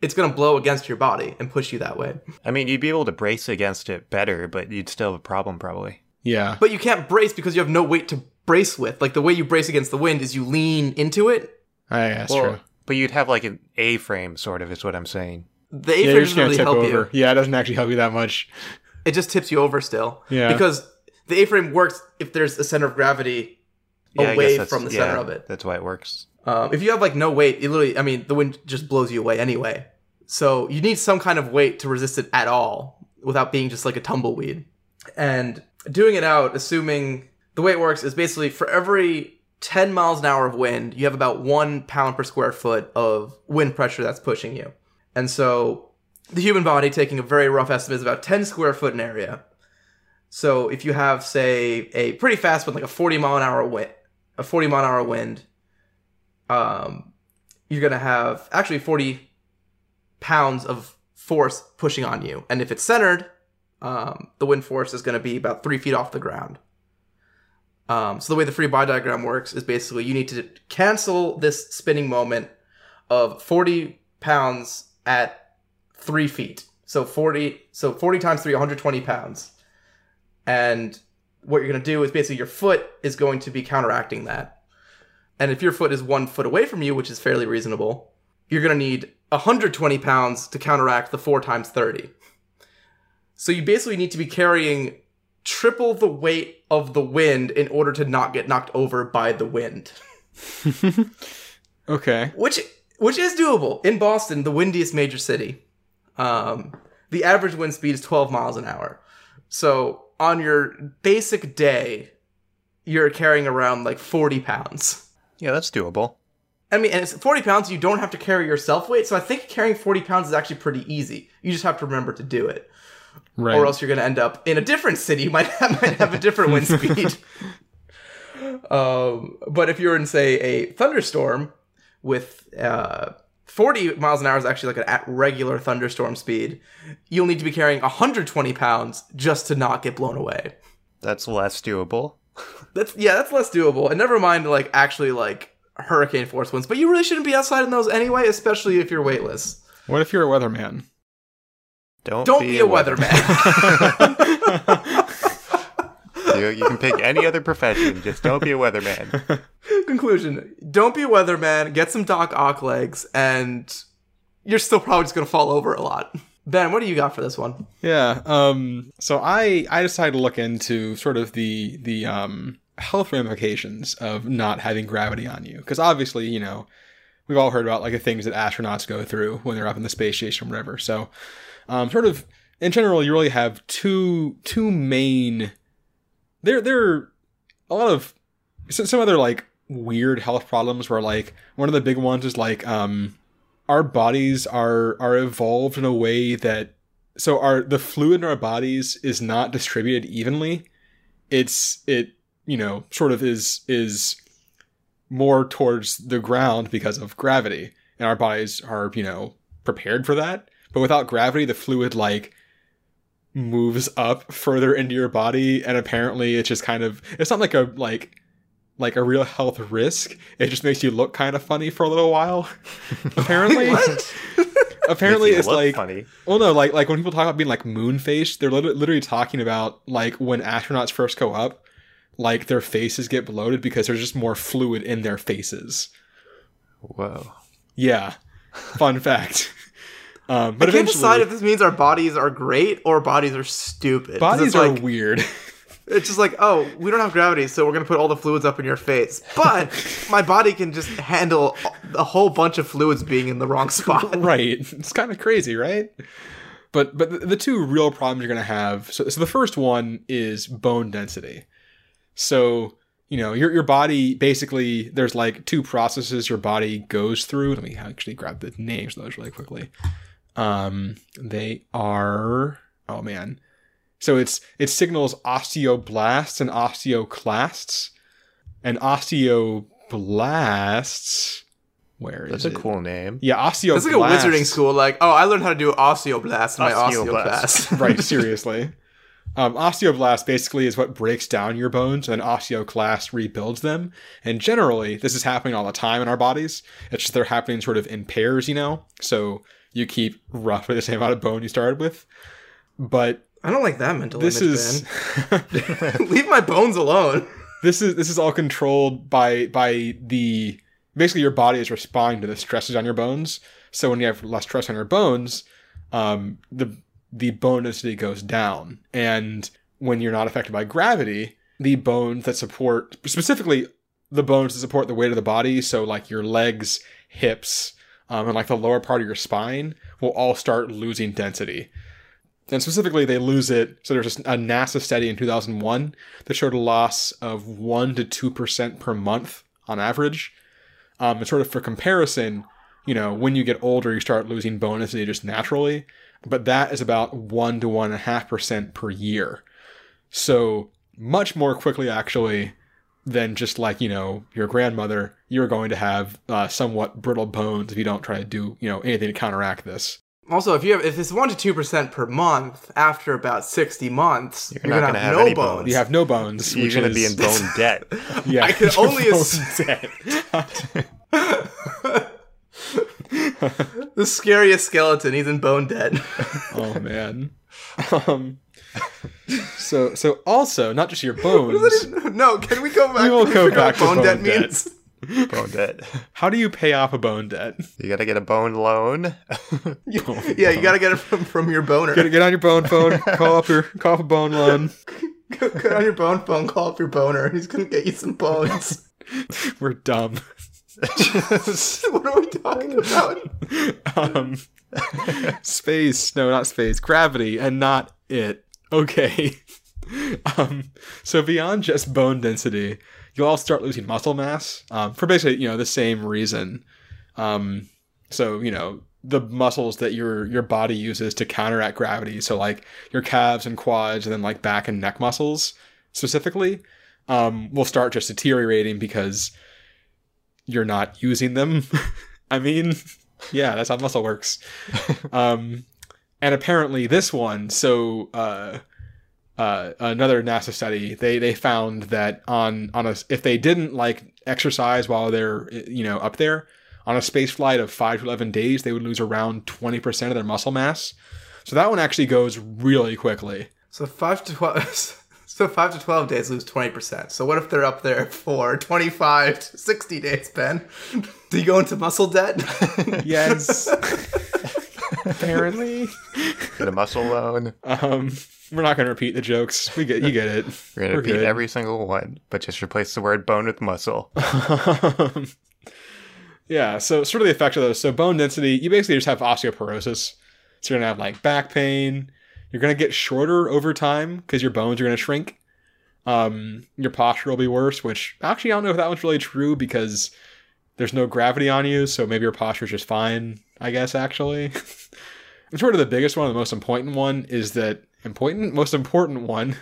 it's going to blow against your body and push you that way. I mean, you'd be able to brace against it better, but you'd still have a problem probably. Yeah. But you can't brace because you have no weight to brace with. Like, the way you brace against the wind is you lean into it. Oh, yeah, that's Well, true. But you'd have like an A-frame, sort of, is what I'm saying. The Yeah, you're A-frame just doesn't gonna really tip help over. you. Yeah, it doesn't actually help you that much. It just tips you over still. Yeah. Because the A-frame works if there's a center of gravity Yeah, I away guess that's- from the yeah, center of it. That's why it works. Um, if you have, like, no weight, it literally, I mean, the wind just blows you away anyway. So you need some kind of weight to resist it at all without being just like a tumbleweed. And doing it out, assuming the way it works is basically for every ten miles an hour of wind, you have about one pound per square foot of wind pressure that's pushing you. And so the human body, taking a very rough estimate, is about ten square foot in area. So if you have, say, a pretty fast wind, like a forty mile an hour wind, a forty mile an hour wind, um, you're going to have actually forty pounds of force pushing on you. And if it's centered, um, the wind force is going to be about three feet off the ground. Um, so the way the free body diagram works is basically you need to cancel this spinning moment of forty pounds at three feet. So forty, so forty times three, one hundred twenty pounds. And what you're going to do is basically your foot is going to be counteracting that. And if your foot is one foot away from you, which is fairly reasonable, you're going to need one hundred twenty pounds to counteract the four times thirty. So you basically need to be carrying triple the weight of the wind in order to not get knocked over by the wind. Okay. Which which is doable. In Boston, the windiest major city, um, the average wind speed is twelve miles an hour. So on your basic day, you're carrying around like forty pounds. Yeah, that's doable. I mean, and it's forty pounds, you don't have to carry your self weight, so I think carrying forty pounds is actually pretty easy. You just have to remember to do it. Right. Or else you're going to end up in a different city. You might have, might have a different wind speed. um, but if you're in, say, a thunderstorm with uh, forty miles an hour is actually like an at regular thunderstorm speed, you'll need to be carrying one hundred twenty pounds just to not get blown away. That's less doable. That's yeah, that's less doable. And never mind, like, actually, like, hurricane force winds. But you really shouldn't be outside in those anyway, especially if you're weightless. What if you're a weatherman? Don't, Don't be, a weatherman. you, you can pick any other profession, just don't be a weatherman. Conclusion: don't be a weatherman. Get some Doc Ock legs, and you're still probably just gonna fall over a lot. Ben, what do you got for this one? Yeah. Um. So I I decided to look into sort of the the um health ramifications of not having gravity on you, because obviously, you know, we've all heard about like the things that astronauts go through when they're up in the space station or whatever. So, um, sort of in general, you really have two two main. There there are a lot of some some other like weird health problems where like one of the big ones is like um. our bodies are are evolved in a way that so our the fluid in our bodies is not distributed evenly. It's it you know sort of is is more towards the ground because of gravity, and our bodies are you know prepared for that. But without gravity, the fluid like moves up further into your body, and apparently it's just kind of it's not like a like. like a real health risk. It just makes you look kind of funny for a little while. Apparently, apparently Makes you it's look like, funny. well, no, like like when people talk about being like moon faced, they're lit- literally talking about like when astronauts first go up, like their faces get bloated because there's just more fluid in their faces. Whoa. Yeah, fun fact. Um, but I can't eventually, decide if this means our bodies are great or bodies are stupid. 'Cause bodies it's are like, weird. It's just like, oh, we don't have gravity, so we're going to put all the fluids up in your face. But my body can just handle a whole bunch of fluids being in the wrong spot. Right. It's kind of crazy, right? But but the, the two real problems you're going to have. So, so the first one is bone density. So, you know, your your body basically there's like two processes your body goes through. Let me actually grab the names of those really quickly. Um they are oh man. So it's it signals osteoblasts and osteoclasts. And osteoblasts, where That's is a it? cool name. Yeah, osteoblasts. It's like a wizarding school. Like, oh, I learned how to do osteoblast in my Osteoblast. osteoclass. Right, seriously. Um, osteoblast basically is what breaks down your bones, and osteoclast rebuilds them. And generally, this is happening all the time in our bodies. It's just they're happening sort of in pairs, you know? So you keep roughly the same amount of bone you started with. But I don't like that mental this image, is Ben. Leave my bones alone. this is this is all controlled by by the basically your body is responding to the stresses on your bones. So when you have less stress on your bones, um, the the bone density goes down, and when you're not affected by gravity, the bones that support, specifically the bones that support the weight of the body, so like your legs, hips, um, and like the lower part of your spine, will all start losing density. And specifically, they lose it. So there's a NASA study in two thousand one that showed a loss of one to two percent per month on average. Um, and sort of for comparison, you know, when you get older, you start losing bone density just naturally. But that is about one to one and a half percent per year. So much more quickly, actually, than just like, you know, your grandmother, you're going to have uh, somewhat brittle bones if you don't try to do, you know, anything to counteract this. Also, if you have if it's one to two percent per month, after about sixty months, You're you're, not gonna, gonna have, have no any bones. bones. You have no bones. You're which going to is, be in bone debt. Yeah, I can you're only bone ass- dead. The scariest skeleton. He's in bone dead. Oh man. Um. So so also not just your bones. What does that even- no, can we go back? We will to go figure out back to what bone debt debt. means? Bone debt. How do you pay off a bone debt? You got to get a bone loan. Yeah, you gotta get it from, from your boner. Get get on your bone phone. Call up your call up a bone loan. Go, go on your bone phone, call up your boner. He's gonna get you some bones. We're dumb. What are we talking about? Um, space. No, not space. Gravity, and not it. Okay. Um, so beyond just bone density, you'll all start losing muscle mass um, for basically, you know, the same reason. Um, so, you know, the muscles that your your body uses to counteract gravity. So like your calves and quads, and then like back and neck muscles specifically, um, will start just deteriorating because you're not using them. I mean, yeah, that's how muscle works. Um, and apparently this one, so uh, uh, another NASA study, they they found that on on a if they didn't like exercise while they're you know up there on a space flight of five to eleven days, they would lose around twenty percent of their muscle mass. So that one actually goes really quickly. So five to twelve. So five to twelve days lose twenty percent. So what if they're up there for twenty-five to sixty days, Ben? Do you go into muscle debt? Yes. Apparently. Get a muscle loan. Um, we're not going to repeat the jokes. We get you get it. We're going to repeat good. every single one, but just replace the word bone with muscle. Um, yeah, so sort of the effect of those. So bone density, you basically just have osteoporosis. So you're going to have like back pain. You're going to get shorter over time because your bones are going to shrink. Um, your posture will be worse, which actually I don't know if that one's really true because there's no gravity on you. So maybe your posture is just fine, I guess, actually. And sort of the biggest one, the most important one is that important, most important one,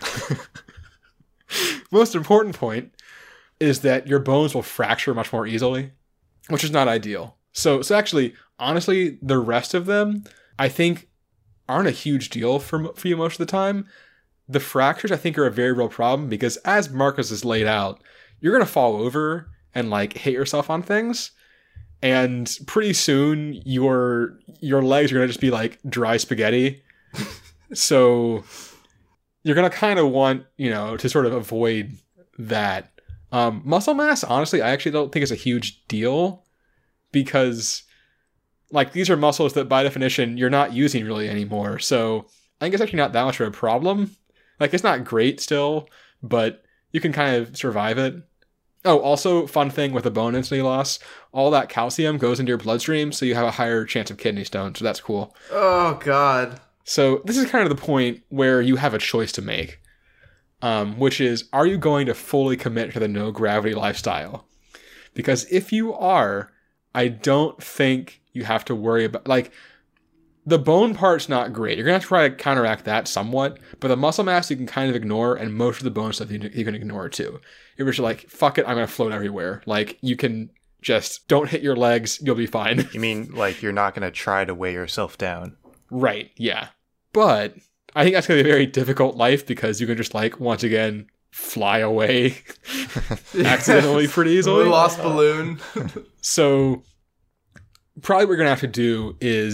most important point is that your bones will fracture much more easily, which is not ideal. So, so actually, honestly, the rest of them, I think, aren't a huge deal for for you most of the time. The fractures, I think, are a very real problem because as Marcus has laid out, you're going to fall over and like hit yourself on things. And pretty soon your your legs are going to just be like dry spaghetti. So you're going to kind of want, you know, to sort of avoid that. Um, muscle mass, honestly, I actually don't think is a huge deal because like these are muscles that by definition you're not using really anymore. So I think it's actually not that much of a problem. Like it's not great still, but you can kind of survive it. Oh, also fun thing with the bone density loss, all that calcium goes into your bloodstream, so you have a higher chance of kidney stones. So that's cool. Oh, God. So this is kind of the point where you have a choice to make, um, which is, are you going to fully commit to the no gravity lifestyle? Because if you are, I don't think you have to worry about, like, the bone part's not great. You're going to have to try to counteract that somewhat, but the muscle mass you can kind of ignore, and most of the bone stuff you, you can ignore too. If you're just like, fuck it, I'm going to float everywhere. Like, you can just, don't hit your legs, you'll be fine. You mean like you're not going to try to weigh yourself down? Right, yeah. But I think that's going to be a very difficult life because you can just, like, once again, fly away accidentally pretty easily. Lost balloon. So probably what we're going to have to do is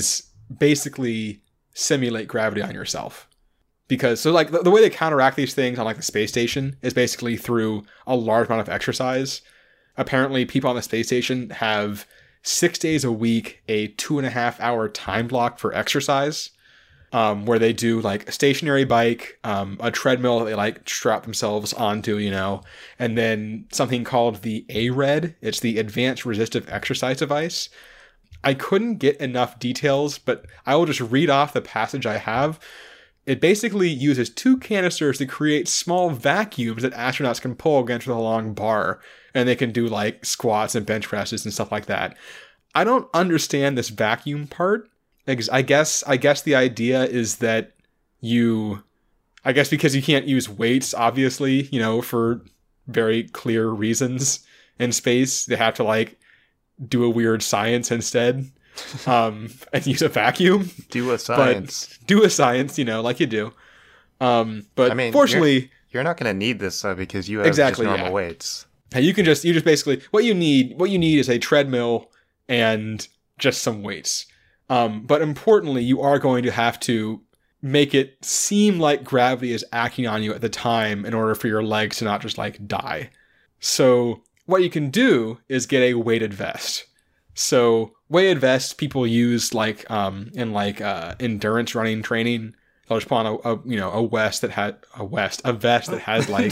basically simulate gravity on yourself. Because, so like the, the way they counteract these things on like the space station is basically through a large amount of exercise. Apparently people on the space station have six days a week, a two and a half hour time block for exercise, um, where they do like a stationary bike, um, a treadmill that they like strap themselves onto, you know, and then something called the A R E D. It's the Advanced Resistive Exercise Device. I couldn't get enough details, but I will just read off the passage I have. It basically uses two canisters to create small vacuums that astronauts can pull against with a long bar, and they can do like squats and bench presses and stuff like that. I don't understand this vacuum part. I guess I guess the idea is that you, I guess because you can't use weights, obviously, you know, for very clear reasons in space, they have to like do a weird science instead. um, and use a vacuum. Do a science. But do a science, you know, like you do. Um, but I mean, fortunately, you're, you're not going to need this though, because you have exactly, just normal yeah. weights. You can just, you just basically, what you need, what you need is a treadmill and just some weights. Um, but importantly, you are going to have to make it seem like gravity is acting on you at the time in order for your legs to not just like die. So what you can do is get a weighted vest. So weighted vests people use like um in like uh endurance running training. They'll just put on a, a you know a vest that had a vest a vest that has like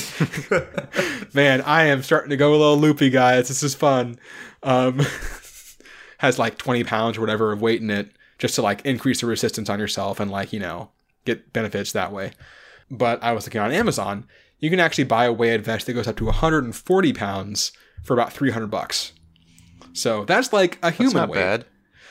man, I am starting to go a little loopy, guys. This is fun. Um, has like twenty pounds or whatever of weight in it, just to like increase the resistance on yourself and like you know get benefits that way. But I was looking on Amazon. You can actually buy a weighted vest that goes up to one hundred forty pounds for about three hundred bucks. So that's like a human That's not weight. bad.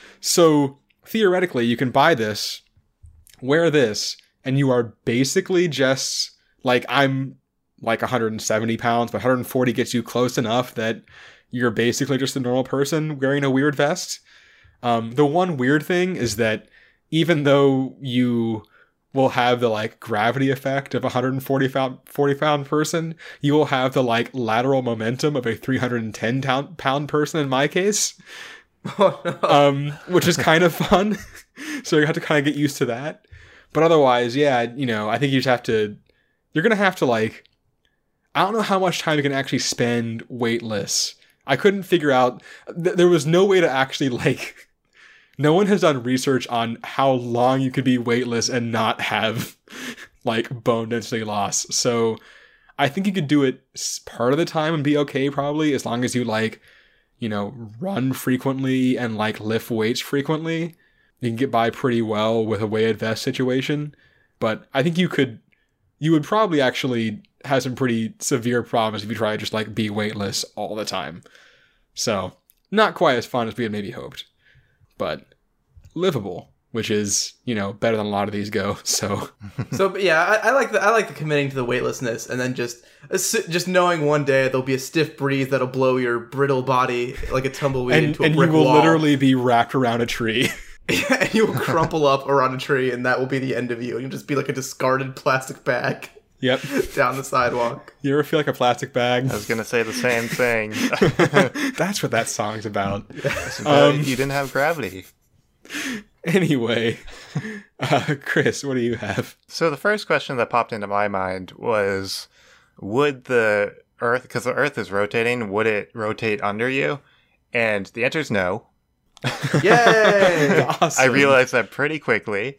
So theoretically, you can buy this, wear this, and you are basically just like, I'm like one hundred seventy pounds, but one hundred forty gets you close enough that you're basically just a normal person wearing a weird vest. Um, the one weird thing is that even though you will have the like gravity effect of a one hundred forty pound person, you will have the like lateral momentum of a three hundred ten pound person in my case. Oh, no. Um, which is kind of fun. So you have to kind of get used to that. But otherwise, yeah, you know, I think you just have to, you're going to have to like, I don't know how much time you can actually spend weightless. I couldn't figure out, th- there was no way to actually like, no one has done research on how long you could be weightless and not have like bone density loss. So I think you could do it part of the time and be okay probably, as long as you like, you know, run frequently and like lift weights frequently. You can get by pretty well with a weighted vest situation. But I think you could, you would probably actually have some pretty severe problems if you try to just like be weightless all the time. So not quite as fun as we had maybe hoped, but livable, which is, you know, better than a lot of these go. So, So but yeah, I, I like the I like the committing to the weightlessness, and then just just knowing one day there'll be a stiff breeze that'll blow your brittle body like a tumbleweed and, into a and brick you will wall. literally be wrapped around a tree. And you will crumple up around a tree, and that will be the end of you. You'll just be like a discarded plastic bag Yep. down the sidewalk. You ever feel like a plastic bag? I was going to say the same thing. That's what that song's about. But Um, you didn't have gravity. Anyway, uh, Chris, what do you have? So the first question that popped into my mind was, would the Earth, because the Earth is rotating, would it rotate under you? And the answer is no. Yay! Awesome. I realized that pretty quickly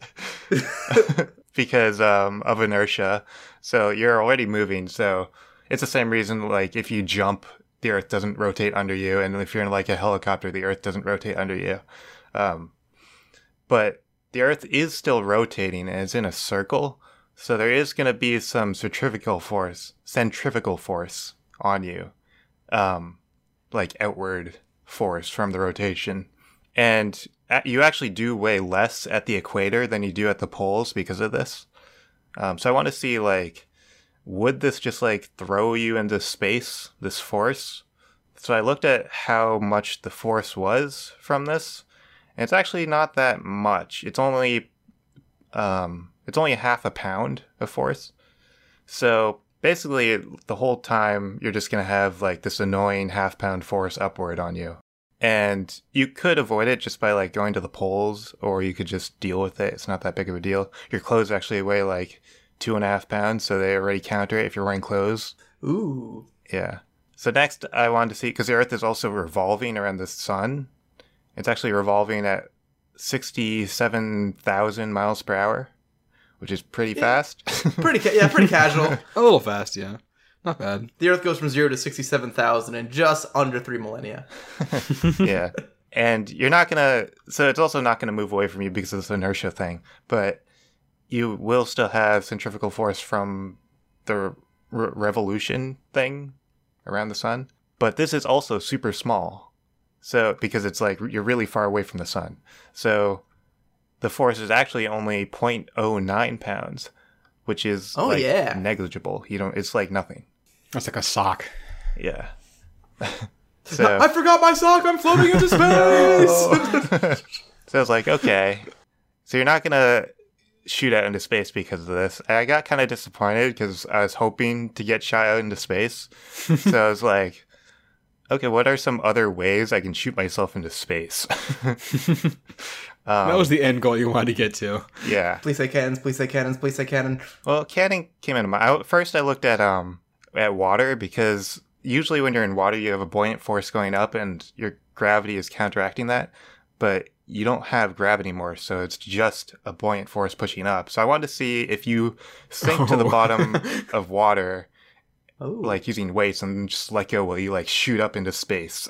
because um, of inertia. So you're already moving. So it's the same reason, like, if you jump, the Earth doesn't rotate under you. And if you're in, like, a helicopter, the Earth doesn't rotate under you. Um, but the Earth is still rotating, and it's in a circle. So there is going to be some centrifugal force, centrifugal force on you. Um, like, outward force from the rotation. And you actually do weigh less at the equator than you do at the poles because of this. Um, so I want to see, like, would this just, like, throw you into space, this force? So I looked at how much the force was from this, and it's actually not that much. It's only, um, it's only half a pound of force. So basically, the whole time, you're just going to have, like, this annoying half-pound force upward on you. And you could avoid it just by like going to the poles, or you could just deal with it. It's not that big of a deal. Your clothes actually weigh like two and a half pounds, so they already counter it if you're wearing clothes. Ooh. Yeah. So next I wanted to see, because the Earth is also revolving around the sun. It's actually revolving at sixty-seven thousand miles per hour, which is pretty Yeah. fast. Pretty, ca- yeah, pretty casual. A little fast, yeah. Not bad. The Earth goes from zero to sixty-seven thousand in just under three millennia. Yeah. And you're not going to, so it's also not going to move away from you because of this inertia thing, but you will still have centrifugal force from the re- revolution thing around the sun. But this is also super small. So, because it's like you're really far away from the sun. So the force is actually only zero point zero nine pounds, which is Oh, like yeah. negligible. You don't, it's like nothing. That's like a sock. Yeah. So I forgot my sock. I'm floating into space. So I was like, okay. So you're not going to shoot out into space because of this. I got kind of disappointed because I was hoping to get shot out into space. So I was like, okay, what are some other ways I can shoot myself into space? um, That was the end goal you wanted to get to. yeah. Please say cannons. Please say cannons. Please say cannon. Well, canning came into mind. I, first, I looked at um at water because usually when you're in water, you have a buoyant force going up and your gravity is counteracting that. But you don't have gravity more, so it's just a buoyant force pushing up. So I wanted to see if you sink to the Oh. bottom of water, Oh, like using weights, and just let go, will you like shoot up into space?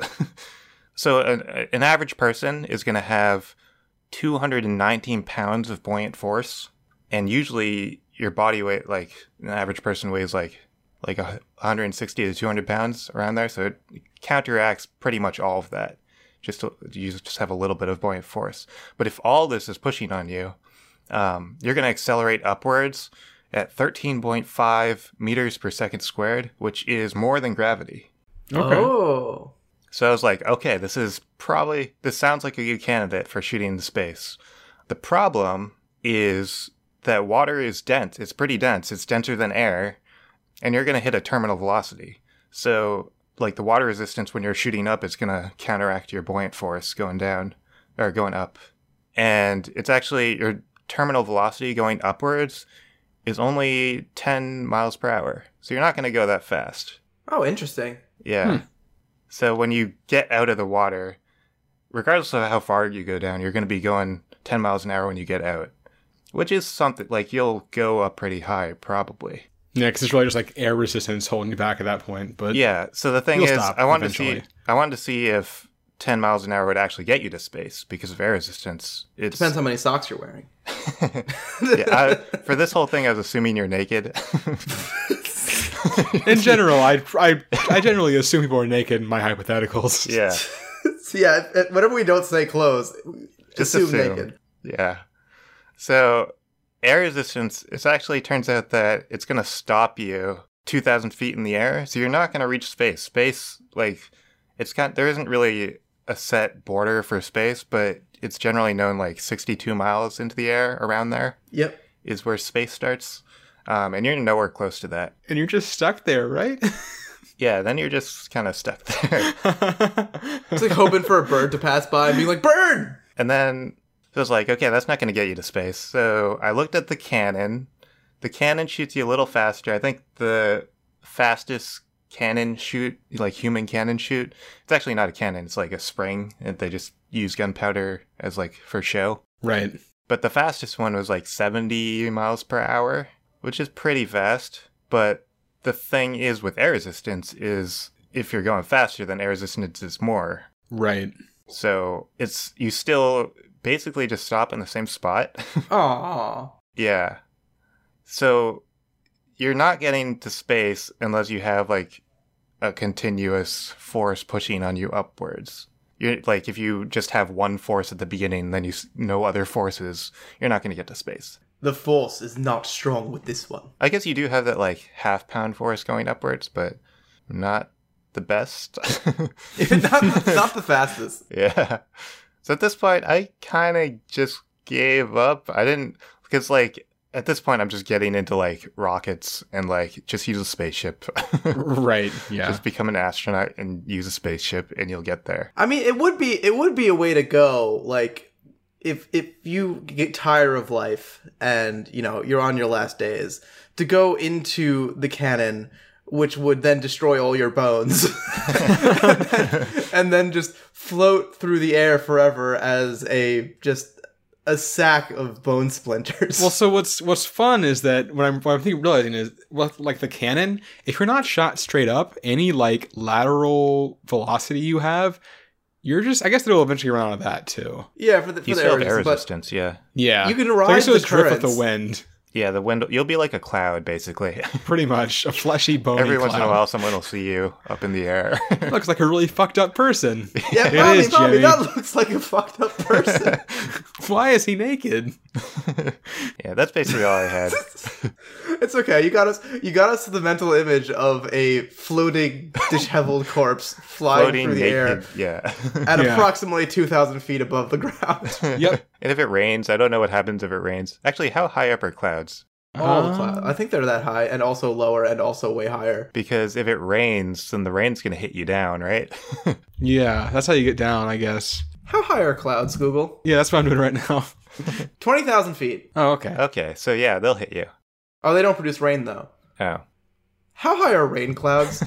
So an, an average person is going to have two hundred nineteen pounds of buoyant force, and usually your body weight, like an average person weighs like like a one hundred sixty to two hundred pounds around there, so it counteracts pretty much all of that. Just to, you just have a little bit of buoyant force. But if all this is pushing on you, um, you're going to accelerate upwards at thirteen point five meters per second squared, which is more than gravity. Okay. Oh. So I was like, okay, this is probably, this sounds like a good candidate for shooting into space. The problem is that water is dense. It's pretty dense. It's denser than air, and you're going to hit a terminal velocity. So like the water resistance when you're shooting up is going to counteract your buoyant force going down or going up. And it's actually your terminal velocity going upwards is only ten miles per hour. So you're not going to go that fast. Oh, interesting. Yeah. Hmm. So when you get out of the water, regardless of how far you go down, you're going to be going ten miles an hour when you get out, which is something like you'll go up pretty high probably. Yeah, because it's really just like air resistance holding you back at that point. But Yeah. So the thing You'll is, stop I wanted to see, eventually. I wanted to see if ten miles an hour would actually get you to space because of air resistance. It Depends how many socks you're wearing. yeah, I, for this whole thing, I was assuming you're naked. in general, I, I I generally assume people are naked in my hypotheticals. Yeah. So yeah, if- whenever we don't say clothes, Just assume, assume. naked. Yeah. So air resistance, it actually turns out that it's going to stop you two thousand feet in the air. So you're not going to reach space. Space, like, it's kind there isn't really a set border for space, but it's generally known like sixty-two miles into the air around there Yep. is where space starts. Um, and you're nowhere close to that. And you're just stuck there, right? Yeah, then you're just kind of stuck there. It's like hoping for a bird to pass by and being like, bird! And then so I was like, okay, that's not going to get you to space. So I looked at the cannon. The cannon shoots you a little faster. I think the fastest cannon shoot, like human cannon shoot, it's actually not a cannon. It's like a spring, and they just use gunpowder as like for show. Right. But the fastest one was like seventy miles per hour, which is pretty fast. But the thing is with air resistance is if you're going faster, then air resistance is more. Right. So it's you still basically just stop in the same spot. Aww. Yeah. So you're not getting to space unless you have like a continuous force pushing on you upwards. You're like if you just have one force at the beginning, then you s- no other forces, you're not going to get to space. The force is not strong with this one. I guess you do have that like half pound force going upwards, but not the best. not, not the fastest. Yeah. So at this point, I kind of just gave up. I didn't, because like, At this point, I'm just getting into like rockets and like just use a spaceship. Right. Yeah. Just become an astronaut and use a spaceship, and you'll get there. I mean, it would be it would be a way to go. Like, if if you get tired of life and you know you're on your last days, to go into the cannon, which would then destroy all your bones, and, then, and then just float through the air forever as a just a sack of bone splinters. Well, so what's what's fun is that what I'm what I'm thinking realizing is well, like the cannon, if you're not shot straight up, any like lateral velocity you have, you're just I guess it'll eventually run out of that too. Yeah, for the for You the still air, have air resistance, resistance, yeah. Yeah, You can So I ride guess the it'll drift with currents. the wind, Yeah, the wind. You'll be like a cloud, basically. pretty much a fleshy bony. Every once in a cloud. while, someone will see you up in the air. Looks like a really fucked up person. Yeah, It Bobby, is, Bobby, Jimmy. that looks like a fucked up person. Why is he naked? Yeah, that's basically all I had. It's okay. You got us. You got us to the mental image of a floating, disheveled corpse flying Floating through the air naked. Yeah. at Yeah. approximately two thousand feet above the ground. Yep. And if it rains, I don't know what happens if it rains. Actually, how high up are clouds? All the Uh, cloud. I think they're that high, and also lower, and also way higher. Because if it rains, then the rain's going to hit you down, right? Yeah, that's how you get down, I guess. How high are clouds, Google? Yeah, that's what I'm doing right now. Twenty thousand feet. Oh, okay. Okay, so yeah, they'll hit you. Oh, they don't produce rain though. Oh. How high are rain clouds?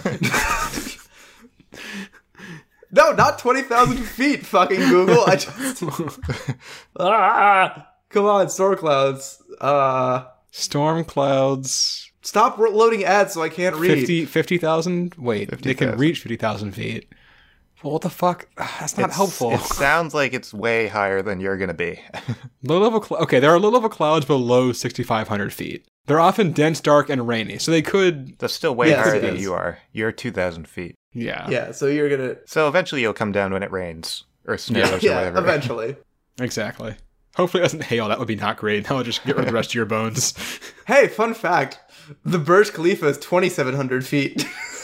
No, not twenty thousand feet. Fucking Google. I just. Ah, come on, storm clouds. Uh, Storm clouds. stop ro- loading ads so I can't read. fifty fifty thousand? Wait, they can fifty thousand. reach fifty thousand feet. Well, what the fuck? Ah, That's not It's- helpful. It sounds like it's way higher than you're going to be. Low level. Cl- okay, there are low level clouds below sixty-five hundred feet. They're often dense, dark, and rainy, so they could. That's still way Yes, higher it than is. you are. You're two thousand feet. Yeah. Yeah, so you're gonna. So eventually you'll come down when it rains. Or snows or Yeah, whatever. eventually. Exactly. Hopefully it doesn't hail. That would be not great. That would just get rid of the rest of your bones. Hey, fun fact: the Burj Khalifa is twenty-seven hundred feet.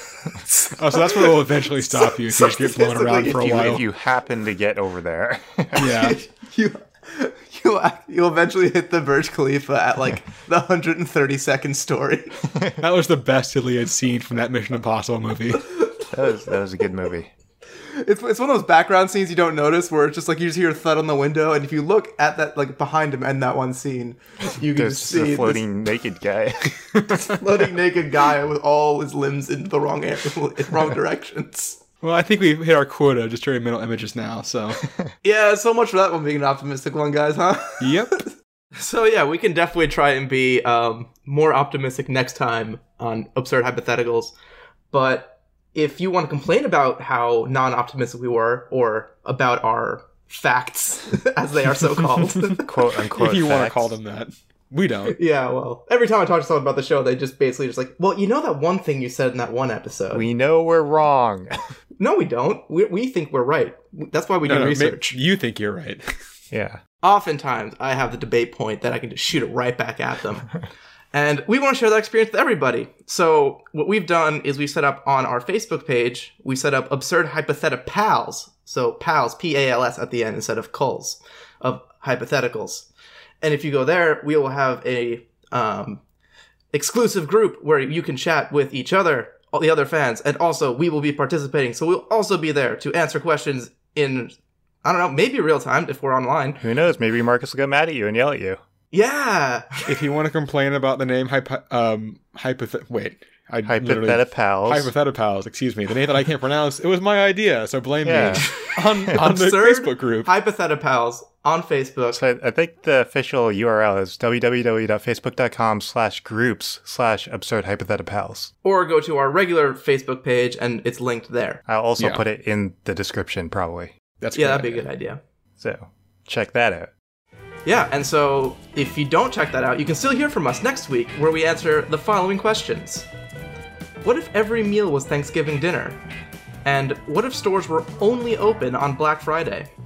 Oh, so that's where it will eventually stop you if you just get blown around for a If you, while. if you happen to get over there. Yeah. you, you, you'll eventually hit the Burj Khalifa at like the one hundred thirty-second story. That was the best Italy had seen from that Mission Impossible movie. That was, that was a good movie. It's it's one of those background scenes you don't notice where it's just like you just hear a thud on the window, and if you look at that like behind him and that one scene, you can There's just the see floating naked guy. this floating naked guy with all his limbs in the wrong air, in wrong directions. Well, I think we've hit our quota just during mental images now, so. Yeah, so much for that one being an optimistic one, guys, huh? Yep. So yeah, we can definitely try and be um, more optimistic next time on absurd hypotheticals. But if you want to complain about how non-optimistic we were, or about our facts, as they are so called, Quote unquote. If you want to facts. call them that. We don't. yeah, well, every time I talk to someone about the show, they just basically just like, well, you know that one thing you said in that one episode. We know we're wrong. No, we don't. We we think we're right. That's why we No, do no, ma- research. you think you're right. Yeah. Oftentimes, I have the debate point that I can just shoot it right back at them. And we want to share that experience with everybody. So what we've done is we set up on our Facebook page, we set up Absurd Hypotheta Pals. So pals, P A L S at the end instead of culls, of hypotheticals. And if you go there, we will have a um, exclusive group where you can chat with each other, all the other fans, and also we will be participating. So we'll also be there to answer questions in, I don't know, maybe real time if we're online. Who knows? Maybe Marcus will get mad at you and yell at you. Yeah. If you want to complain about the name hypo- um, hypothet... Wait. I literally- Hypotheta pals. Hypothetapals, excuse me. The name that I can't pronounce. It was my idea, so blame Yeah. me. On, on the Absurd Facebook group. Hypothetapals on Facebook. So I, I think the official U R L is www.facebook.com slash groups slash absurd hypothetapals. Or go to our regular Facebook page and it's linked there. I'll also Yeah. put it in the description probably. That's Yeah, great. that'd be a good idea. So check that out. Yeah, and so if you don't check that out, you can still hear from us next week where we answer the following questions. What if every meal was Thanksgiving dinner? And what if stores were only open on Black Friday?